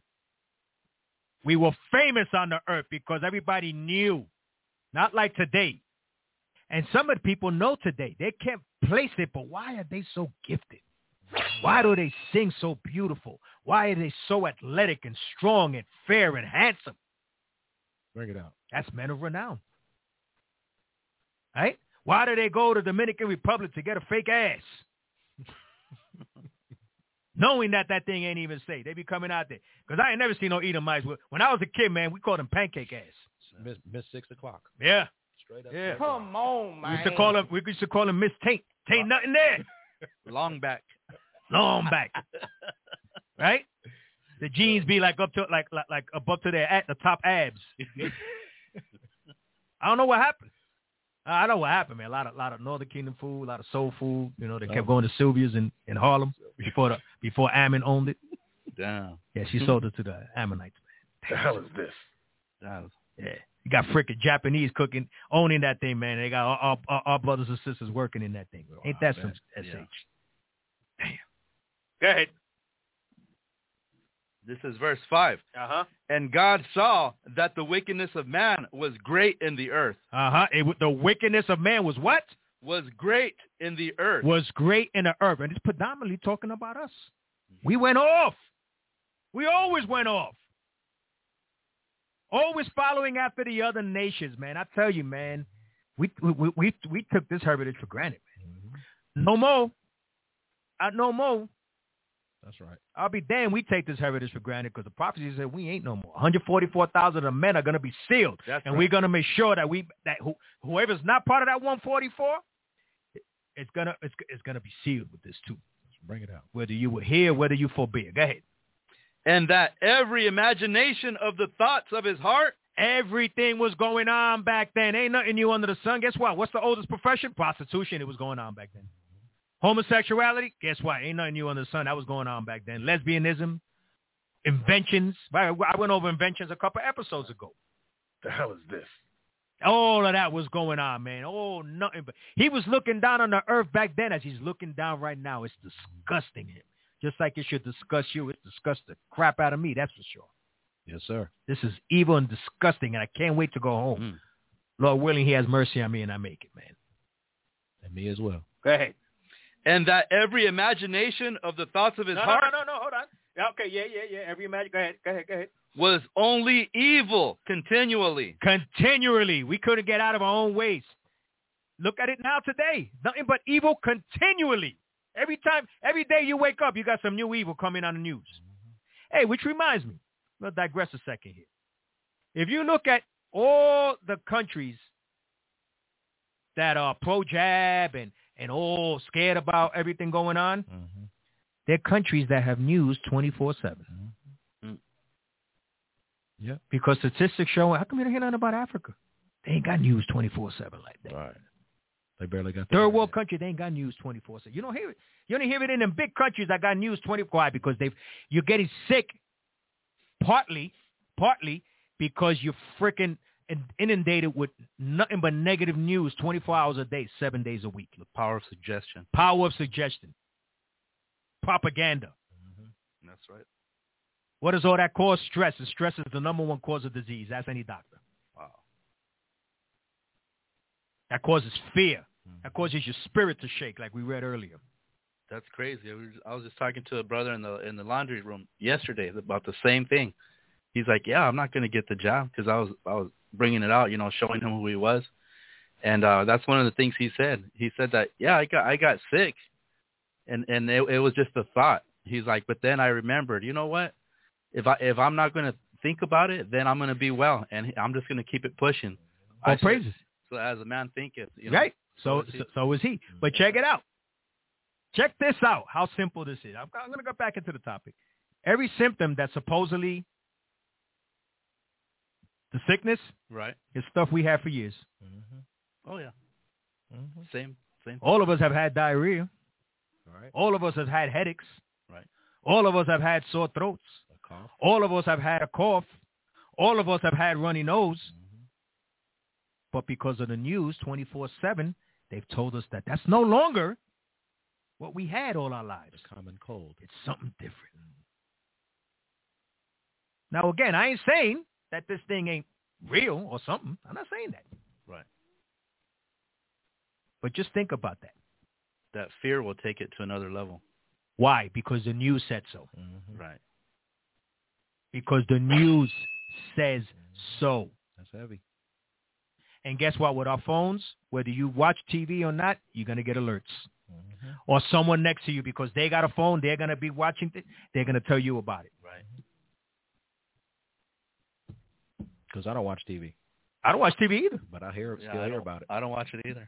We were famous on the earth because everybody knew. Not like today. And some of the people know today. They can't place it, but why are they so gifted? Why do they sing so beautiful? Why are they so athletic and strong and fair and handsome? Bring it out. That's men of renown. Right? Why do they go to Dominican Republic to get a fake ass? Knowing that thing ain't even safe. They be coming out there. Because I ain't never seen no Edomites. When I was a kid, man, we called them pancake ass. Miss 6 o'clock. Yeah. Straight up. Yeah. Come on, man. We used to call them Miss Taint. Taint nothing there. Long back. Long back. Right? The jeans be like up to like above to their the top abs. I don't know what happened. I know what happened, man. A lot of Northern Kingdom food, a lot of soul food. You know, they kept going to Sylvia's in Harlem before Ammon owned it. Damn. Yeah, she sold it to the Ammonites, man. The hell is this? Yeah. You got freaking Japanese cooking, owning that thing, man. They got our brothers and sisters working in that thing. Wow, ain't that some SH? Yeah. Damn. Go ahead. This is verse 5. And God saw that the wickedness of man was great in the earth. The wickedness of man was what? Was great in the earth. Was great in the earth. And it's predominantly talking about us. We went off. We always went off. Always following after the other nations, man. I tell you, man, we took this heritage for granted, man. No more. No more. That's right. I'll be damned we take this heritage for granted because the prophecy said we ain't no more. 144,000 of the men are going to be sealed. That's and right. we're going to make sure that whoever's not part of that 144, it's gonna be sealed with this too. Let's bring it out. Whether you were here, whether you forbid. Go ahead. And that every imagination of the thoughts of his heart. Everything was going on back then. Ain't nothing new under the sun. Guess what? What's the oldest profession? Prostitution. It was going on back then. Homosexuality, guess what? Ain't nothing new under the sun. That was going on back then. Lesbianism, inventions. I went over inventions a couple episodes ago. The hell is this? All of that was going on, man. Oh, nothing but. He was looking down on the earth back then as he's looking down right now. It's disgusting him. Just like it should disgust you. It disgusts the crap out of me, that's for sure. Yes, sir. This is evil and disgusting, and I can't wait to go home. Lord willing, he has mercy on me, and I make it, man. And me as well. Go ahead. And that every imagination of the thoughts of his heart. No, hold on. Okay, yeah. Every imagine. Go ahead. Was only evil continually. Continually. We couldn't get out of our own ways. Look at it now today. Nothing but evil continually. Every day you wake up, you got some new evil coming on the news. Hey, which reminds me, we'll digress a second here. If you look at all the countries that are pro-jab and all scared about everything going on, they're countries that have news 24/7. Yeah. Because statistics show, how come you don't hear nothing about Africa? They ain't got news 24/7 like that. Right. They barely got Third world country, they ain't got news 24/7. You don't hear it. You only hear it in them big countries that got news 24/7. Why? Because you're getting sick partly because you're freaking inundated with nothing but negative news 24 hours a day, 7 days a week. The power of suggestion. Power of suggestion. Propaganda. That's right. What does all that cause? Stress. And stress is the number one cause of disease. Ask any doctor. Wow. That causes fear. That causes your spirit to shake, like we read earlier. That's crazy. I was just talking to a brother in the laundry room yesterday about the same thing. He's like, "Yeah, I'm not going to get the job," because I was bringing it out, showing him who he was, and that's one of the things he said. He said that, yeah, I got sick, and it was just a thought. He's like, but then I remembered, you know what? If I'm not going to think about it, then I'm going to be well, and I'm just going to keep it pushing. All praises. So as a man thinketh, right? So is he. But check it out. Check this out. How simple this is. I'm going to go back into the topic. Every symptom that supposedly the sickness, right, is stuff we had for years. Oh yeah. Same. All of us have had diarrhea. Right. All of us have had headaches. Right. All of us have had sore throats. A cough. All of us have had a cough. All of us have had runny nose. But because of the news 24/7, they've told us that that's no longer what we had all our lives. A common cold. It's something different. Now, again, I ain't saying that this thing ain't real or something. I'm not saying that. Right. But just think about that. That fear will take it to another level. Why? Because the news said so. Right. Because the news says so. That's heavy. And guess what? With our phones, whether you watch TV or not, you're going to get alerts. Or someone next to you, because they got a phone, they're going to be watching it. They're going to tell you about it. Right. Because I don't watch TV. I don't watch TV either. But I hear about it. I don't watch it either.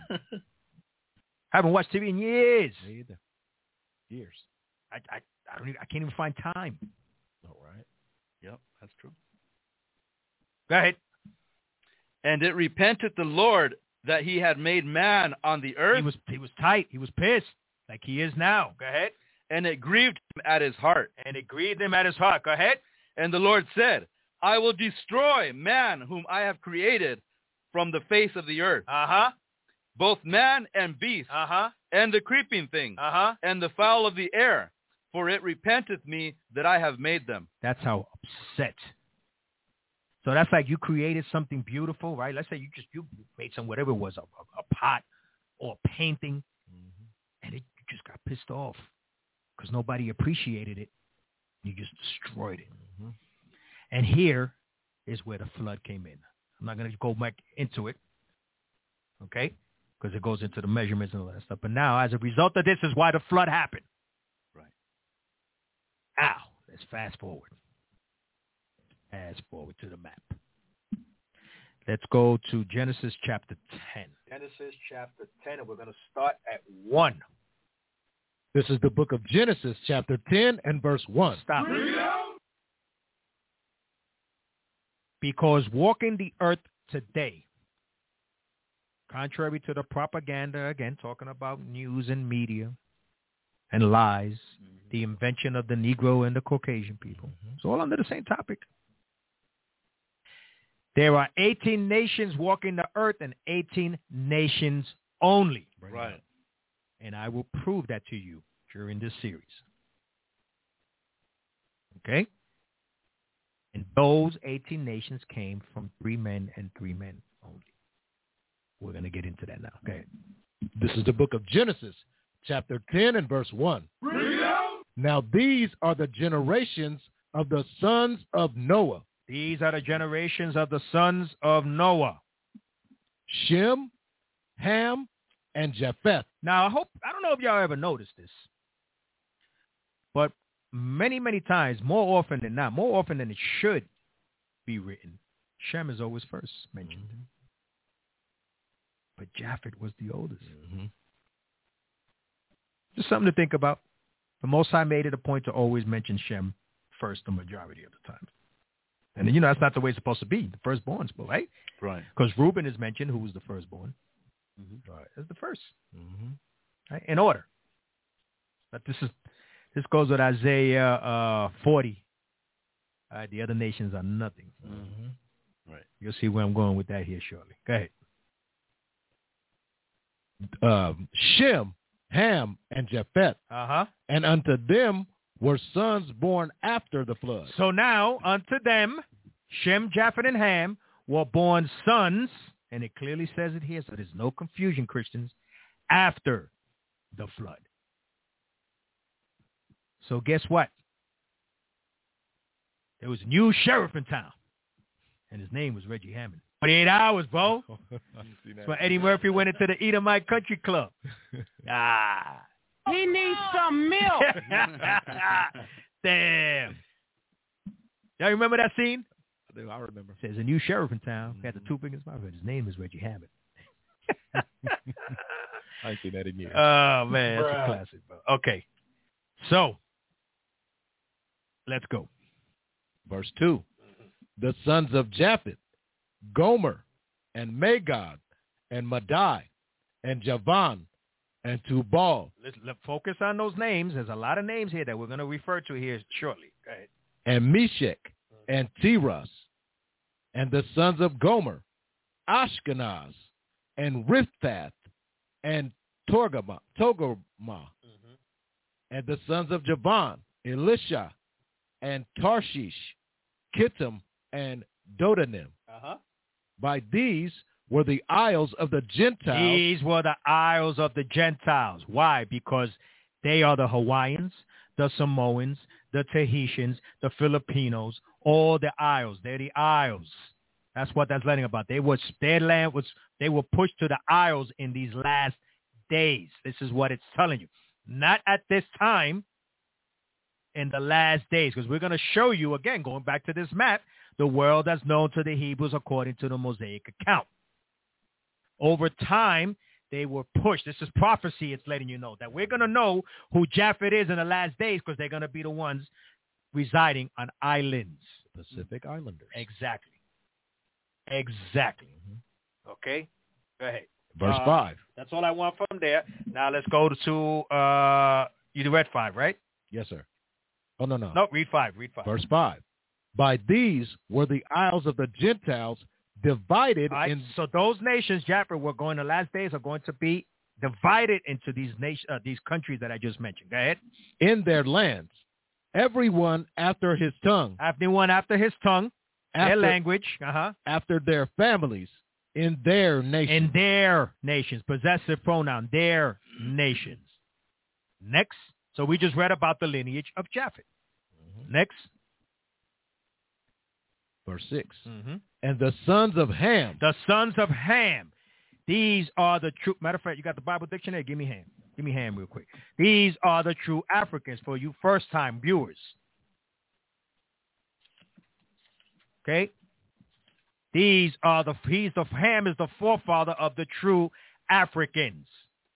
I haven't watched TV in years. Me either. Years. I can't even find time. All right. Yep, that's true. Go ahead. And it repented the Lord that he had made man on the earth. He was tight. He was pissed, like he is now. Go ahead. And it grieved him at his heart. And it grieved him at his heart. Go ahead. And the Lord said, I will destroy man whom I have created from the face of the earth. Both man and beast, and the creeping thing, and the fowl of the air, for it repenteth me that I have made them. That's how upset. So that's like you created something beautiful, right? Let's say you made some, whatever it was, a pot or a painting, and you just got pissed off because nobody appreciated it. You just destroyed it. Mm-hmm. And here is where the flood came in. I'm not going to go back into it, okay, because it goes into the measurements and all that stuff. But now, as a result of this, is why the flood happened. Right. Now, let's fast forward. Fast forward to the map. Let's go to Genesis chapter 10. Genesis chapter 10, and we're going to start at 1. This is the book of Genesis, chapter 10 and verse 1. Stop. Because walking the earth today, contrary to the propaganda, again, talking about news and media and lies, the invention of the Negro and the Caucasian people. It's all under the same topic. There are 18 nations walking the earth and 18 nations only. Right. And I will prove that to you during this series. Okay? And those 18 nations came from 3 men and 3 men only. We're going to get into that now. Okay. This is the book of Genesis, chapter 10 and verse 1. Now these are the generations of the sons of Noah. These are the generations of the sons of Noah. Shem, Ham, and Japheth. Now, I don't know if y'all ever noticed this, but many, many times, more often than not, more often than it should be written, Shem is always first mentioned. Mm-hmm. But Japheth was the oldest. Mm-hmm. Just something to think about. The Most High made it a point to always mention Shem first the majority of the time. And, that's not the way it's supposed to be. The firstborn's, right? Right. Because Reuben is mentioned, who was the firstborn. Mm-hmm. Right. As the first. Mm-hmm. Right? In order. But this goes with Isaiah 40. All right, the other nations are nothing. Mm-hmm. Right. You'll see where I'm going with that here shortly. Go ahead. Shem, Ham, and Japheth. Uh-huh. And unto them were sons born after the flood. So now unto them, Shem, Japheth, and Ham were born sons, and it clearly says it here, so there's no confusion, Christians, after the flood. So guess what? There was a new sheriff in town, and his name was Reggie Hammond. 48 hours, bro. That's why Eddie Murphy went into the Edomite Country Club. He needs some milk. Damn. Y'all remember that scene? I remember. There's a new sheriff in town. He had the 2 fingers in his mouth. His name is Reggie Hammond. I ain't seen that in years. Oh, man. That's a classic, bro. Okay. So, let's go. Verse 2. The sons of Japheth, Gomer, and Magog, and Madai, and Javan, and Tubal. Let's focus on those names. There's a lot of names here that we're going to refer to here shortly. Go ahead. And Meshech, and Tiras, and the sons of Gomer, Ashkenaz, and Riphath, and Togarmah, and the sons of Javan, Elisha, and Tarshish, Kittim, and Dodanim. By these were the isles of the Gentiles. These were the isles of the Gentiles. Why? Because they are the Hawaiians, the Samoans, the Tahitians, the Filipinos, all the isles. They're the isles. That's what that's letting about. Their land was, they were pushed to the isles in these last days. This is what it's telling you. Not at this time, in the last days, because we're going to show you, again, going back to this map, the world as known to the Hebrews according to the Mosaic account. Over time, they were pushed. This is prophecy. It's letting you know that we're going to know who Japheth is in the last days because they're going to be the ones residing on islands. Pacific Islanders. Exactly. Mm-hmm. Okay? Go ahead. Verse 5. That's all I want from there. Now let's go to, you read 5, right? Yes, sir. Oh, no. No, read 5. Verse 5. By these were the isles of the Gentiles divided in... So those nations, Japheth, we're going the last days are going to be divided into these these countries that I just mentioned. Go ahead. In their lands, everyone after his tongue. Everyone after his tongue, their language. After their families, in their nations. In their nations. Possessive pronoun, their nations. Next. So we just read about the lineage of Japheth. Next. Verse 6. Mm-hmm. And the sons of Ham. The sons of Ham. These are the true. Matter of fact, you got the Bible dictionary? Give me Ham. Give me Ham real quick. These are the true Africans for you first-time viewers. Okay? Ham is the forefather of the true Africans,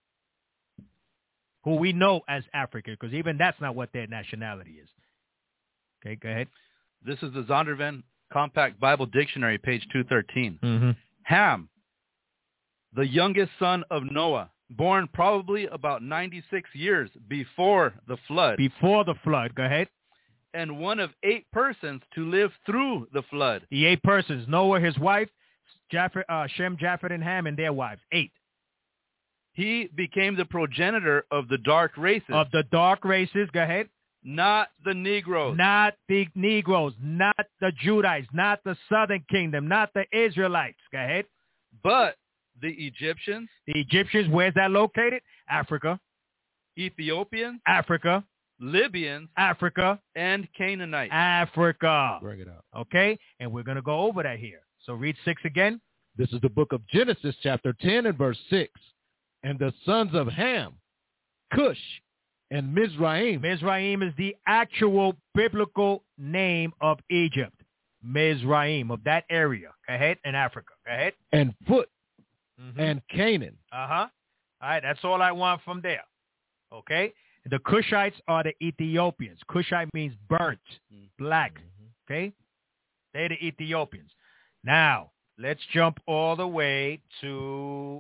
who we know as African, because even that's not what their nationality is. Okay, go ahead. This is the Zondervan Compact Bible Dictionary, page 213. Mm-hmm. Ham, the youngest son of Noah, born probably about 96 years before the flood. Before the flood, go ahead. And one of 8 persons to live through the flood. The 8 persons, Noah, his wife, Shem, Japheth, and Ham, and their wives, 8. He became the progenitor of the dark races. Of the dark races, go ahead. Not the Negroes. Not the Negroes, not the Judites, not the Southern Kingdom, not the Israelites. Go ahead. But the Egyptians. The Egyptians, where's that located? Africa. Ethiopians. Africa. Libyans. Africa. And Canaanites. Africa. Bring it out. Okay? And we're going to go over that here. So read 6 again. This is the book of Genesis, chapter 10 and verse 6. And the sons of Ham, Cush, and Mizraim. Mizraim is the actual biblical name of Egypt. Mizraim, of that area. Go ahead. In Africa. Go ahead. And Phut, Mm-hmm. and Canaan. Uh-huh. All right, that's all I want from there. Okay? The Cushites are the Ethiopians. Cushite means burnt, black. Okay? They're the Ethiopians. Now, let's jump all the way to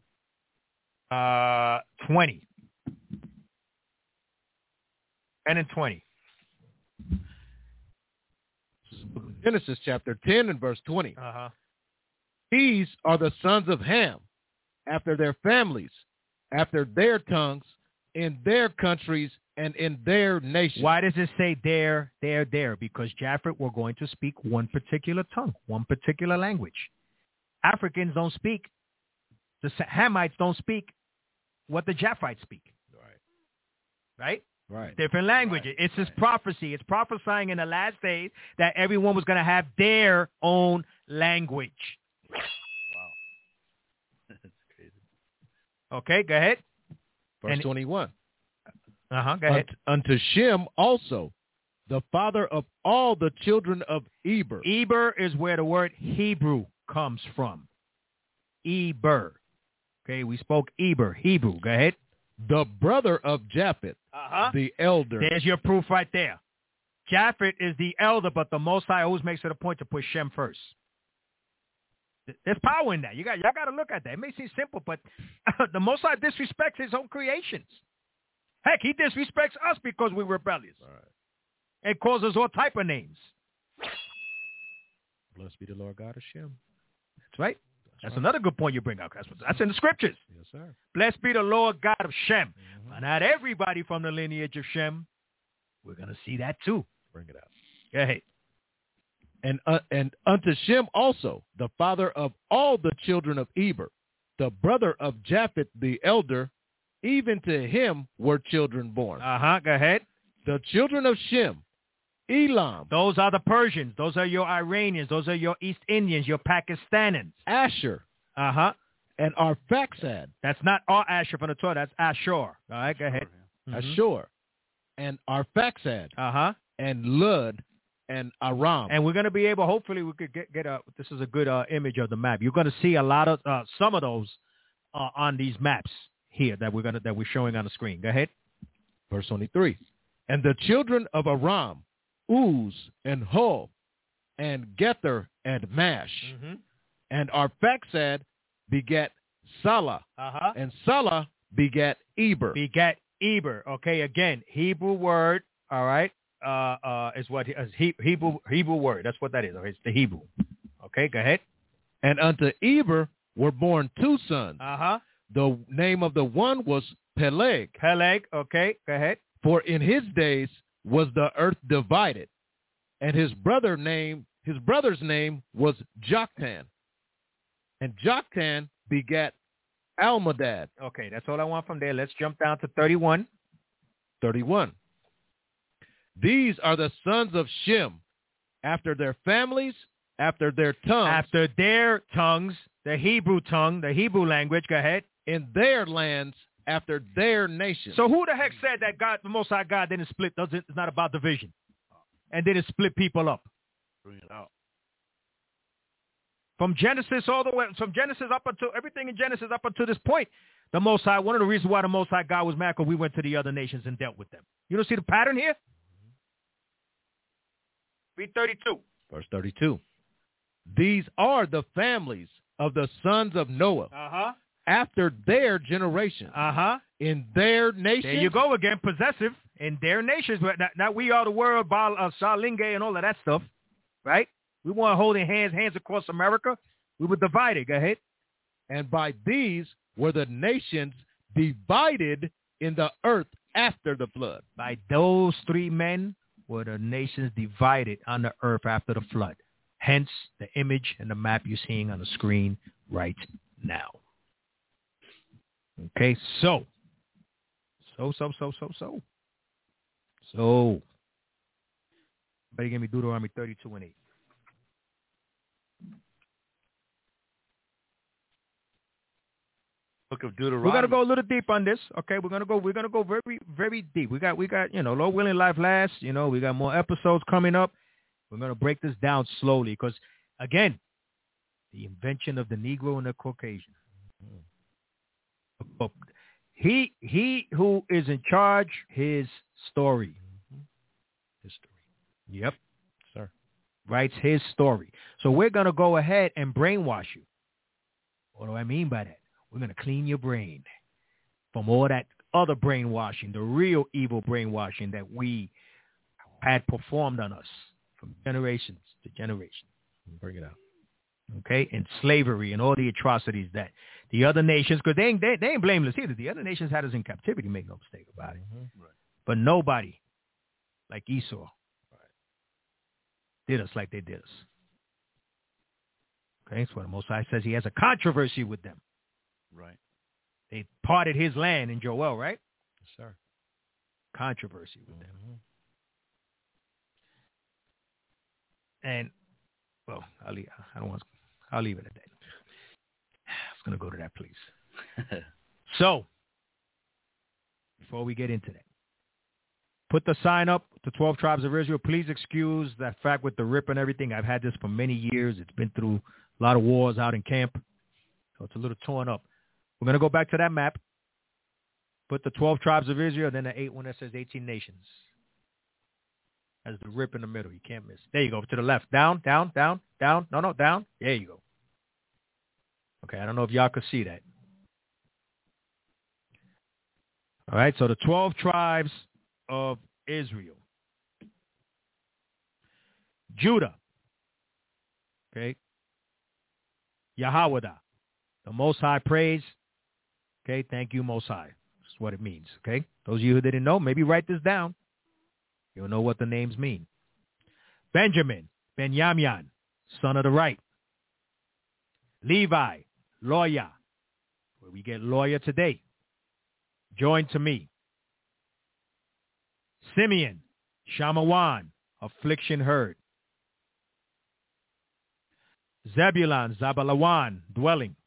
20. 10 and 20. Genesis chapter 10 and verse 20. Uh-huh. These are the sons of Ham, after their families, after their tongues, in their countries, and in their nations. Why does it say there? Because Japheth were going to speak one particular tongue, one particular language. Africans don't speak. The Hamites don't speak what the Japhites speak. Right? Right. Different languages. Right. It's his prophecy. It's prophesying in the last days that everyone was going to have their own language. Wow. That's crazy. Okay, go ahead. Verse 21. Go ahead. Unto Shem also, the father of all the children of Eber. Eber is where the word Hebrew comes from. Eber. Okay, we spoke Eber, Hebrew. Go ahead. The brother of Japheth, the elder. There's your proof right there. Japheth is the elder, but the Most High always makes it a point to put Shem first. There's power in that. Y'all got to look at that. It may seem simple, but the Most High disrespects his own creations. Heck, he disrespects us because we're rebellious. All right. And calls us all type of names. Blessed be the Lord God of Shem. That's right. That's another good point you bring up. That's in the scriptures. Yes, sir. Blessed be the Lord God of Shem. But not everybody from the lineage of Shem. We're going to see that too. Bring it out. Go ahead. And unto Shem also, the father of all the children of Eber, the brother of Japheth the elder, even to him were children born. Go ahead. The children of Shem, Elam. Those are the Persians. Those are your Iranians. Those are your East Indians, your Pakistanis. Asher. And Arphaxad. That's not Asher from the Torah. That's Ashur. All right, go ahead. Ashur. And Arphaxad. And Lud. And Aram. And we're going to be able, hopefully we could get this is a good image of the map. You're going to see a lot of, some of those on these maps here that we're showing on the screen. Go ahead. Verse 23. And the children of Aram, Uz and Hul, and Gether and Mash. And Arphaxad begat Salah. And Salah begat Eber. Okay, again, Hebrew word, all right, is what Hebrew word. That's what that is. Okay, it's the Hebrew. Okay, go ahead. And unto Eber were born 2 sons. The name of the one was Peleg. Okay, go ahead. For in his days was the earth divided, and his brother's name was Joktan. And Joktan begat Almadad. Okay, that's all I want from there. Let's jump down to 31. 31. These are the sons of Shem, after their families, after their tongues. After their tongues, the Hebrew tongue, the Hebrew language. Go ahead. In their lands, after their nations. So who the heck said that God, the Most High God, didn't split? It's not about division, and didn't split people up. Bring it out. From Genesis all the way, from Genesis up until everything in Genesis up until this point, the Most High. One of the reasons why the Most High God was mad because we went to the other nations and dealt with them. You don't see the pattern here? Read 32. Verse 32. These are the families of the sons of Noah. After their generations. In their nations. There you go again, possessive. In their nations. Not we are the world, Shalinge and all of that stuff. Right? We weren't holding hands across America. We were divided. Go ahead. And by these were the nations divided in the earth after the flood. By those three men were the nations divided on the earth after the flood. Hence the image and the map you're seeing on the screen right now. Okay, so. Everybody give me Deuteronomy 32 and 8. Book of Deuteronomy. We're gonna go a little deep on this. Okay, we're gonna go very, very deep. We got, Lord willing, life lasts. We got more episodes coming up. We're gonna break this down slowly because, again, the invention of the Negro and the Caucasian. He who is in charge, his story. History. Yep, sir. Writes his story. So we're gonna go ahead and brainwash you. What do I mean by that? We're going to clean your brain from all that other brainwashing, the real evil brainwashing that we had performed on us from generations to generation. Bring it out. Okay? And slavery and all the atrocities that the other nations, because they ain't blameless either. The other nations had us in captivity, make no mistake about it. Right. But nobody like Esau did us like they did us. Okay? That's why the Most High says he has a controversy with them. Right. They parted his land in Joel, right? Yes, sir. Controversy with them. And, well, I'll leave it at that. I was going to go to that, please. So, before we get into that, put the sign up, the 12 tribes of Israel. Please excuse that fact with the rip and everything. I've had this for many years. It's been through a lot of wars out in camp. So it's a little torn up. We're going to go back to that map. Put the 12 tribes of Israel, then the 8 one that says 18 nations. Has the rip in the middle. You can't miss. There you go. To the left. Down. No, down. There you go. Okay, I don't know if y'all could see that. All right, so the 12 tribes of Israel. Judah. Okay. Yahweh. The Most High praise. Okay, thank you, Most High. That's what it means, okay? Those of you who didn't know, maybe write this down. You'll know what the names mean. Benjamin, Benyamin, son of the right. Levi, lawyer, where we get lawyer today. Join to me. Simeon, Shamawan, affliction heard. Zebulun, Zabalawan, dwelling.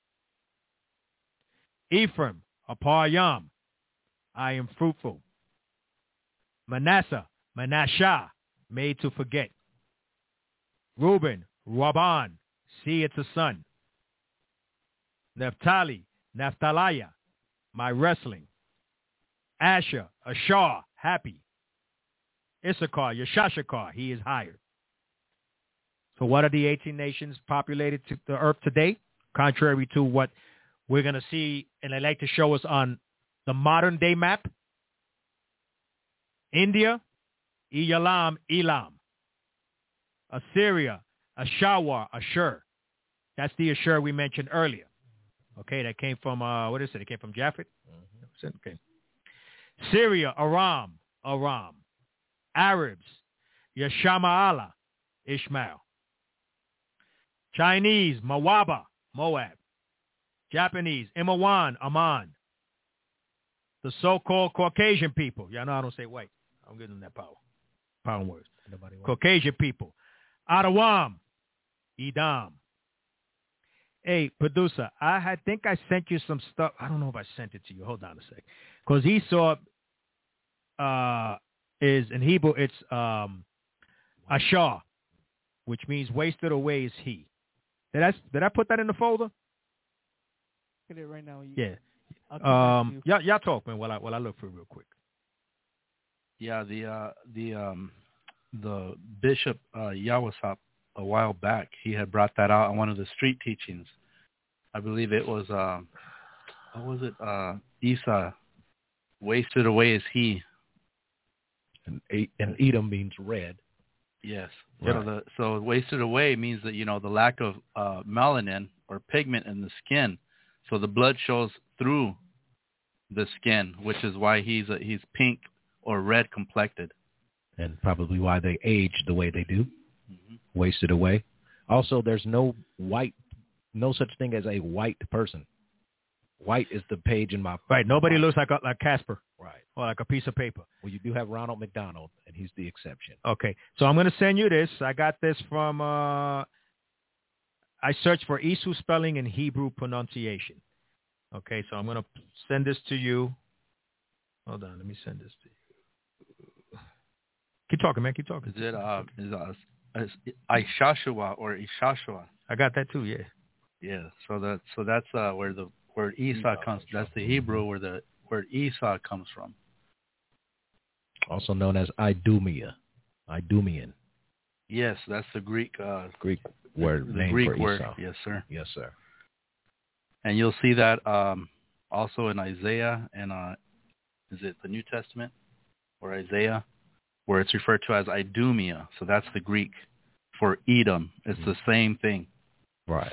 Ephraim, Aparyam, I am fruitful. Manasseh, Manasseh, made to forget. Reuben, Rabban, see it's a son. Naphtali, Naphtaliah, my wrestling. Asher, Ashar, happy. Issachar, Yeshashakar, he is hired. So what are the 18 nations populated to the earth today? Contrary to what we're going to see, and I like to show us on the modern day map. India, Elam. Assyria, Ashawar, Ashur. That's the Ashur we mentioned earlier. Okay, that came from, what is it? It came from Japhet? Okay. Syria, Aram. Arabs, Yashama'ala, Ishmael. Chinese, Mawaba, Moab. Japanese, Imawan, Aman. the so-called Caucasian people. Y'all know I don't say white. I'm giving them that power. Power words. Caucasian people. Adawam. Edom. Hey, producer, I think I sent you some stuff. I don't know if I sent it to you. Hold on a sec. Because Esau is, in Hebrew, it's Ashar, which means wasted away is he. Did I put that in the folder? Get it right now. Yeah. Y'all talk, man, while I look for it real quick. Yeah, the Bishop Yawasop a while back, he had brought that out on one of the street teachings. I believe it was what was it? Esau, wasted away is he. And Edom means red. Yes. Right. So wasted away means that, the lack of melanin or pigment in the skin. So the blood shows through the skin, which is why he's pink or red complected. And probably why they age the way they do. Wasted away. Also, there's no such thing as a white person. White is the page in my... Right, nobody looks like Casper. Right. Or like a piece of paper. Well, you do have Ronald McDonald, and he's the exception. Okay, so I'm going to send you this. I got this from... I searched for Esau spelling and Hebrew pronunciation. Okay, so I'm going to send this to you. Hold on, let me send this to you. Keep talking, man. Keep talking. Is it Ishashua or Ishashua? I got that too. Yeah. Yeah. So that's where the word Esau comes. That's the Hebrew where the word Esau comes from. Also known as Idumea, Idumean. Yes, that's the Greek word. The name Greek for word. Esau. Yes, sir. Yes, sir. And you'll see that also in Isaiah and is it the New Testament or Isaiah, where it's referred to as Idumea. So that's the Greek for Edom. It's the same thing. Right.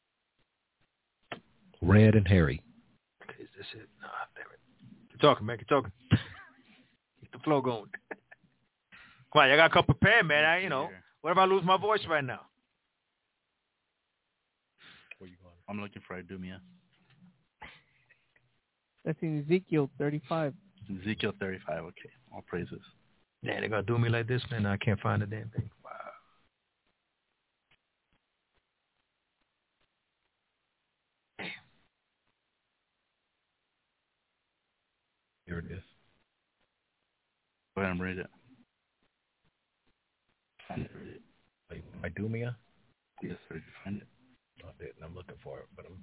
Red and hairy. Okay, is this it? No, damn it. Keep talking, man. Keep talking. Keep the flow going. Come on, I got to come prepared, man. What if I lose my voice right now? Where you going? I'm looking for Idumea. That's in Ezekiel 35. Ezekiel 35. Okay, all praises. Yeah, they're going to do me like this, man. I can't find the damn thing. Wow. Here it is. Go ahead and read it. Idumea? Yes, sir. Did you find it? I didn't. I'm looking for it, but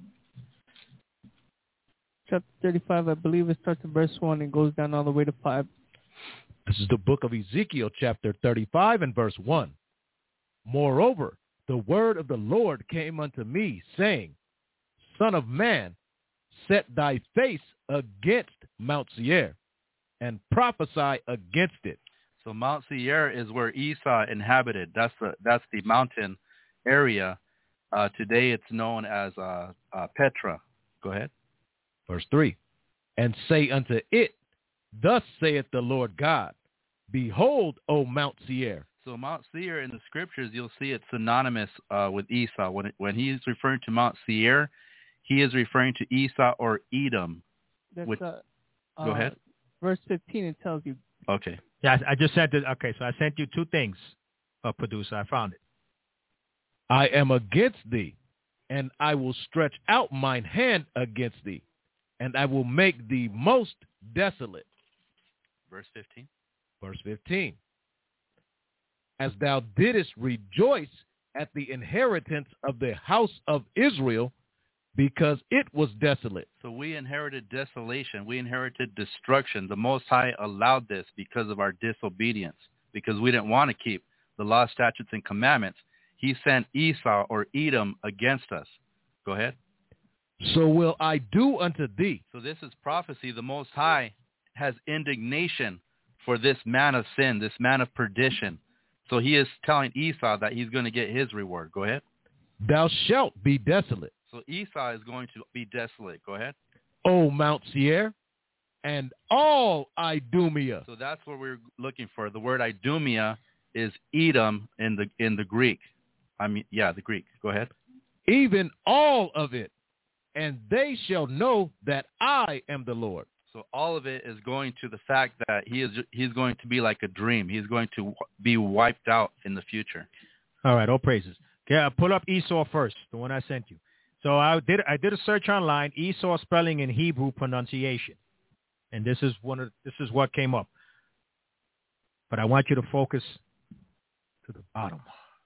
Chapter 35, I believe it starts at verse 1 and goes down all the way to 5. This is the book of Ezekiel, chapter 35 and verse 1. Moreover, the word of the Lord came unto me, saying, Son of man, set thy face against Mount Seir, and prophesy against it. So Mount Seir is where Esau inhabited. That's the mountain area. Today it's known as Petra. Go ahead. Verse 3. And say unto it, Thus saith the Lord God, Behold, O Mount Seir. So Mount Seir in the scriptures, you'll see it's synonymous with Esau. When he's referring to Mount Seir, he is referring to Esau or Edom. That's, go ahead. Verse 15, it tells you. Okay. Yeah, I just sent it. Okay, so I sent you two things, producer. I found it. I am against thee, and I will stretch out mine hand against thee, and I will make thee most desolate. Verse 15. Verse 15. As thou didst rejoice at the inheritance of the house of Israel, because it was desolate. So we inherited desolation. We inherited destruction. The Most High allowed this because of our disobedience, because we didn't want to keep the law, statutes, and commandments. He sent Esau or Edom against us. Go ahead. So will I do unto thee. So this is prophecy. The Most High has indignation for this man of sin, this man of perdition. So he is telling Esau that he's going to get his reward. Go ahead. Thou shalt be desolate. So Esau is going to be desolate. Go ahead. O Mount Seir, and all Idumea. So that's what we're looking for. The word Idumea is Edom in the Greek. The Greek. Go ahead. Even all of it, and they shall know that I am the Lord. So all of it is going to the fact that he's going to be like a dream. He's going to be wiped out in the future. All right, all praises. Okay, pull up Esau first, the one I sent you. So I did a search online, Esau spelling in Hebrew pronunciation, and this is what came up. But I want you to focus to the bottom,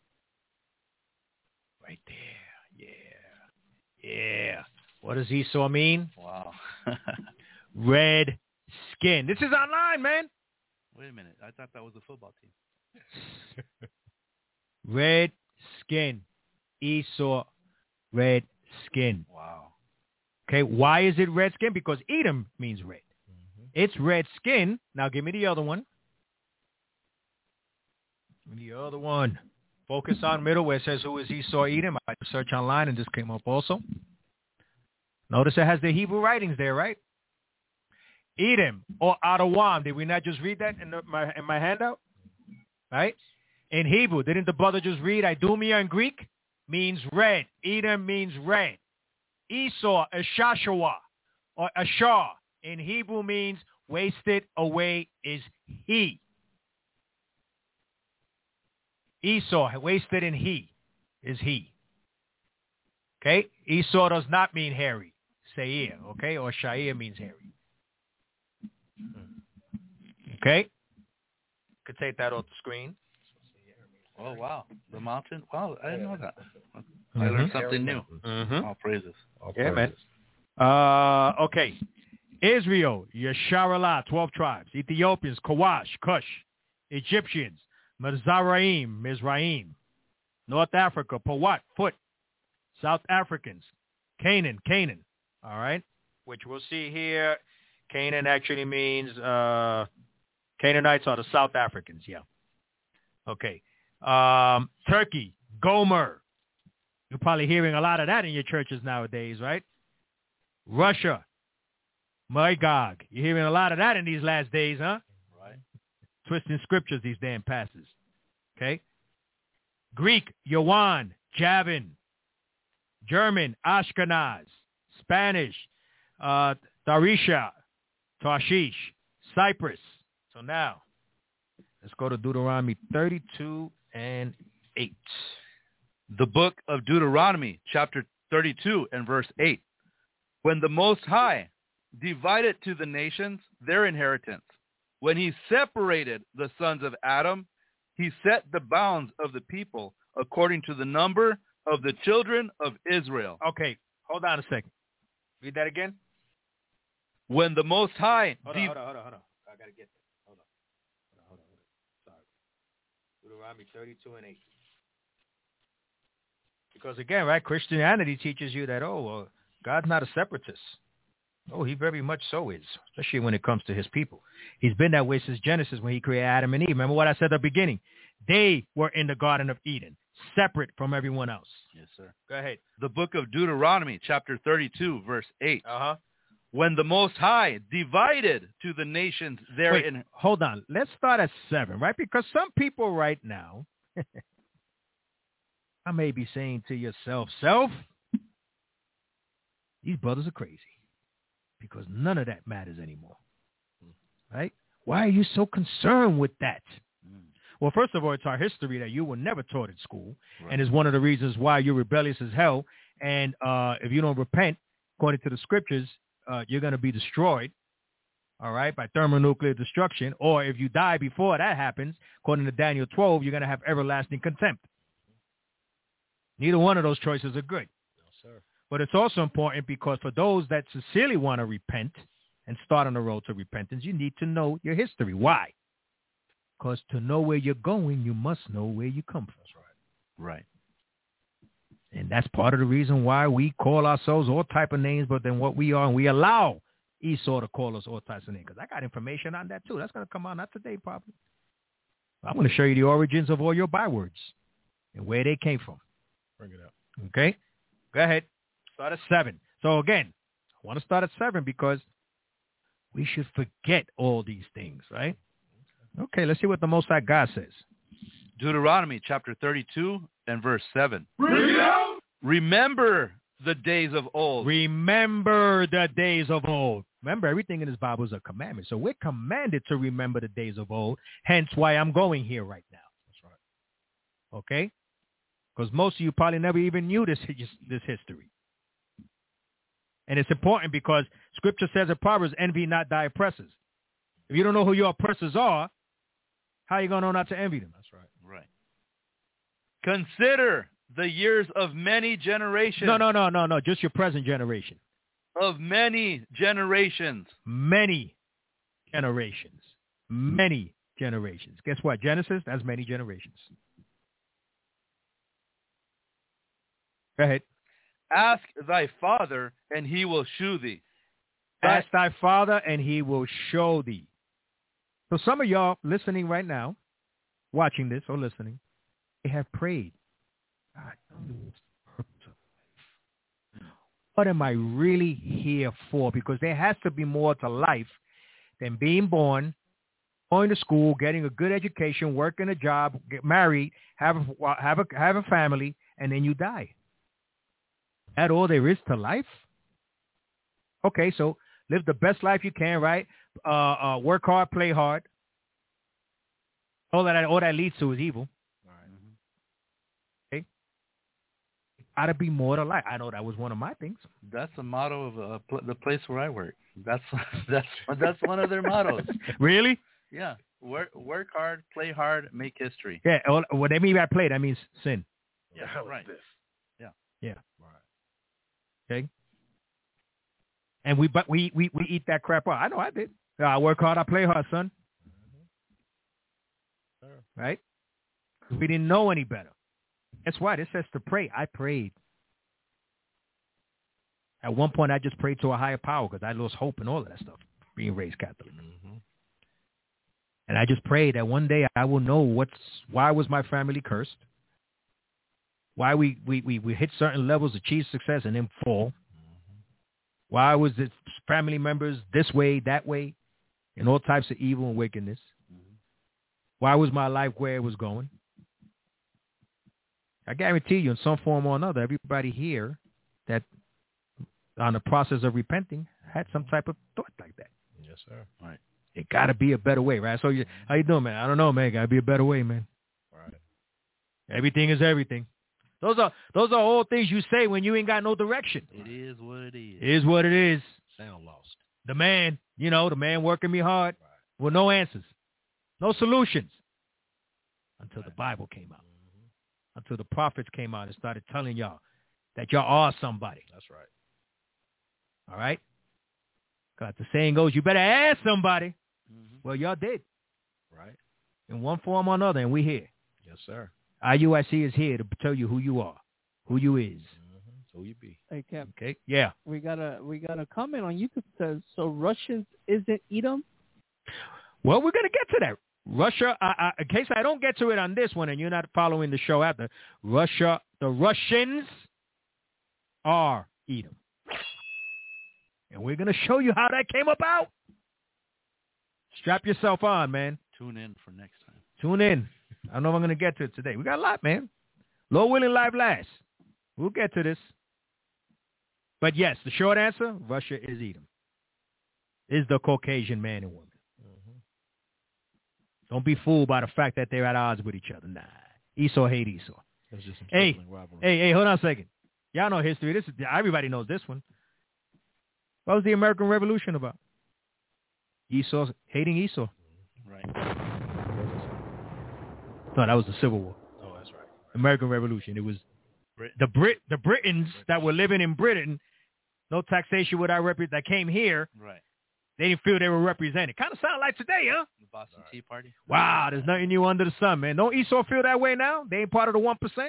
right there. Yeah. What does Esau mean? Wow. Red skin. This is online, man. Wait a minute. I thought that was a football team. Red skin. Esau, red skin. Wow. Okay, why is it red skin? Because Edom means red. Mm-hmm. It's red skin. Now give me the other one. Give me the other one. Focus on middle where it says who is Esau, Edom. I search online and this came up also. Notice it has the Hebrew writings there, right? Edom or Adawam. Did we not just read that in my handout? Right? In Hebrew, didn't the brother just read Idumea in Greek? Means red. Edom means red. Esau, Ashashua, or Ashar, in Hebrew means wasted away is he. Esau, wasted in he, is he. Okay? Esau does not mean hairy. Seir, okay? Or Shair means hairy. Okay? Could take that off the screen. Oh, wow. The mountain? Wow, I didn't know that. I learned something new. Mm-hmm. All praises. Yeah, man. Okay. Israel, Yasharallah, 12 tribes. Ethiopians, Kawash, Cush. Egyptians, Mizraim. North Africa, Powat, foot. South Africans, Canaan. All right? Which we'll see here. Canaan actually means Canaanites are the South Africans, yeah. Okay. Turkey, Gomer. You're probably hearing a lot of that in your churches nowadays, right? Russia, Magog. You're hearing a lot of that in these last days, huh? Right. Twisting scriptures, these damn pastors. Okay? Greek, Yawan, Javin. German, Ashkenaz. Spanish, Tarisha, Tarshish, Cyprus. So now, let's go to Deuteronomy 32 and 8. The book of Deuteronomy, chapter 32 and verse 8. When the Most High divided to the nations their inheritance, when he separated the sons of Adam, he set the bounds of the people according to the number of the children of Israel. Okay, hold on a second. Read that again. When the Most High... Hold on. I got to get that. Hold on. Sorry. Deuteronomy 32 and 8. Because again, right, Christianity teaches you that, God's not a separatist. He very much so is, especially when it comes to his people. He's been that way since Genesis when he created Adam and Eve. Remember what I said at the beginning? They were in the Garden of Eden, separate from everyone else. Yes, sir. Go ahead. The book of Deuteronomy, chapter 32, verse 8. Uh-huh. When the Most High divided to the nations therein. Wait, hold on. Let's start at 7, right? Because some people right now, I may be saying to yourself, these brothers are crazy. Because none of that matters anymore. Right? Why are you so concerned with that? Well, first of all, it's our history that you were never taught at school. Right. And is one of the reasons why you're rebellious as hell. And if you don't repent, according to the scriptures, you're going to be destroyed, all right, by thermonuclear destruction. Or if you die before that happens, according to Daniel 12, you're going to have everlasting contempt. Neither one of those choices are good. No, sir. But it's also important because for those that sincerely want to repent and start on the road to repentance, you need to know your history. Why? Because to know where you're going, you must know where you come from. That's right. Right. And that's part of the reason why we call ourselves all type of names, but then what we are, and we allow Esau to call us all types of names. Because I got information on that too. That's going to come out not today, probably. I'm going to show you the origins of all your bywords and where they came from. Bring it up. Okay? Go ahead. Start at 7. So again, I want to start at 7 because we should forget all these things, right? Okay, let's see what the Most High God says. Deuteronomy chapter 32 and verse 7. Remember the days of old. Remember the days of old. Remember, everything in this Bible is a commandment. So we're commanded to remember the days of old, hence why I'm going here right now. That's right. Okay? Because most of you probably never even knew this history. And it's important because Scripture says in Proverbs, envy not thy oppressors. If you don't know who your oppressors are, how are you going to know not to envy them? That's right. Right. Consider the years of many generations. No. Just your present generation. Of many generations. Many generations. Many generations. Guess what? Genesis, that's many generations. Go ahead. Ask thy father, and he will shew thee. Ask thy father, and he will show thee. So some of y'all listening right now, watching this or listening, they have prayed. God, what am I really here for? Because there has to be more to life than being born, going to school, getting a good education, working a job, get married, have a family, and then you die. That all there is to life? Okay, so live the best life you can, right? Work hard, play hard. All that leads to is evil. Okay, gotta be more to life. I know that was one of my things. That's the motto of the place where I work. That's one of their mottos. Really? Yeah. Work hard, play hard, make history. Yeah. What they mean by play, that means sin. Yeah. Right. This. Yeah. Right. Okay. And we eat that crap up. I know I did. I work hard, I play hard, son. Right? We didn't know any better. That's why it says to pray. I prayed. At one point, I just prayed to a higher power because I lost hope and all of that stuff, being raised Catholic. Mm-hmm. And I just prayed that one day I will know why was my family cursed, why we hit certain levels, achieve success, and then fall. Mm-hmm. Why was it family members this way, that way, and all types of evil and wickedness? Mm-hmm. Why was my life where it was going? I guarantee you, in some form or another, everybody here that on the process of repenting had some type of thought like that. Yes, sir. Right. It got to be a better way, right? So how you doing, man? I don't know, man. Got to be a better way, man. Right. Everything is everything. Those are all things you say when you ain't got no direction. It is what it is. It is what it is. Sound lost. The man working me hard with no answers, no solutions until the Bible came out, until the prophets came out and started telling y'all that y'all are somebody. That's right. All right? Because the saying goes, you better ask somebody. Mm-hmm. Well, y'all did. Right. In one form or another, and we here. Yes, sir. IUIC is here to tell you who you are, who you is. Mm-hmm. So you be. Hey, Cap. Okay? Yeah. We got a comment on YouTube that says, so Russians isn't Edom? Well, we're going to get to that. Russia, in case I don't get to it on this one and you're not following the show after, the Russians are Edom. And we're going to show you how that came about. Strap yourself on, man. Tune in for next time. Tune in. I don't know if I'm going to get to it today. We got a lot, man. Lord willing, life lasts. We'll get to this. But yes, the short answer, Russia is Edom. Is the Caucasian man and woman. Mm-hmm. Don't be fooled by the fact that they're at odds with each other. Nah. Esau hate Esau. That's just some hey, hold on a second. Y'all know history. Everybody knows this one. What was the American Revolution about? Esau hating Esau. Right. No, that was the Civil War. Oh, that's right. American Revolution. It was the Britons that were living in Britain. No taxation that came here. Right. They didn't feel they were represented. Kind of sound like today, huh? The Boston Tea Party. Wow, there's nothing new under the sun, man. Don't Esau feel that way now? They ain't part of the 1%. Right.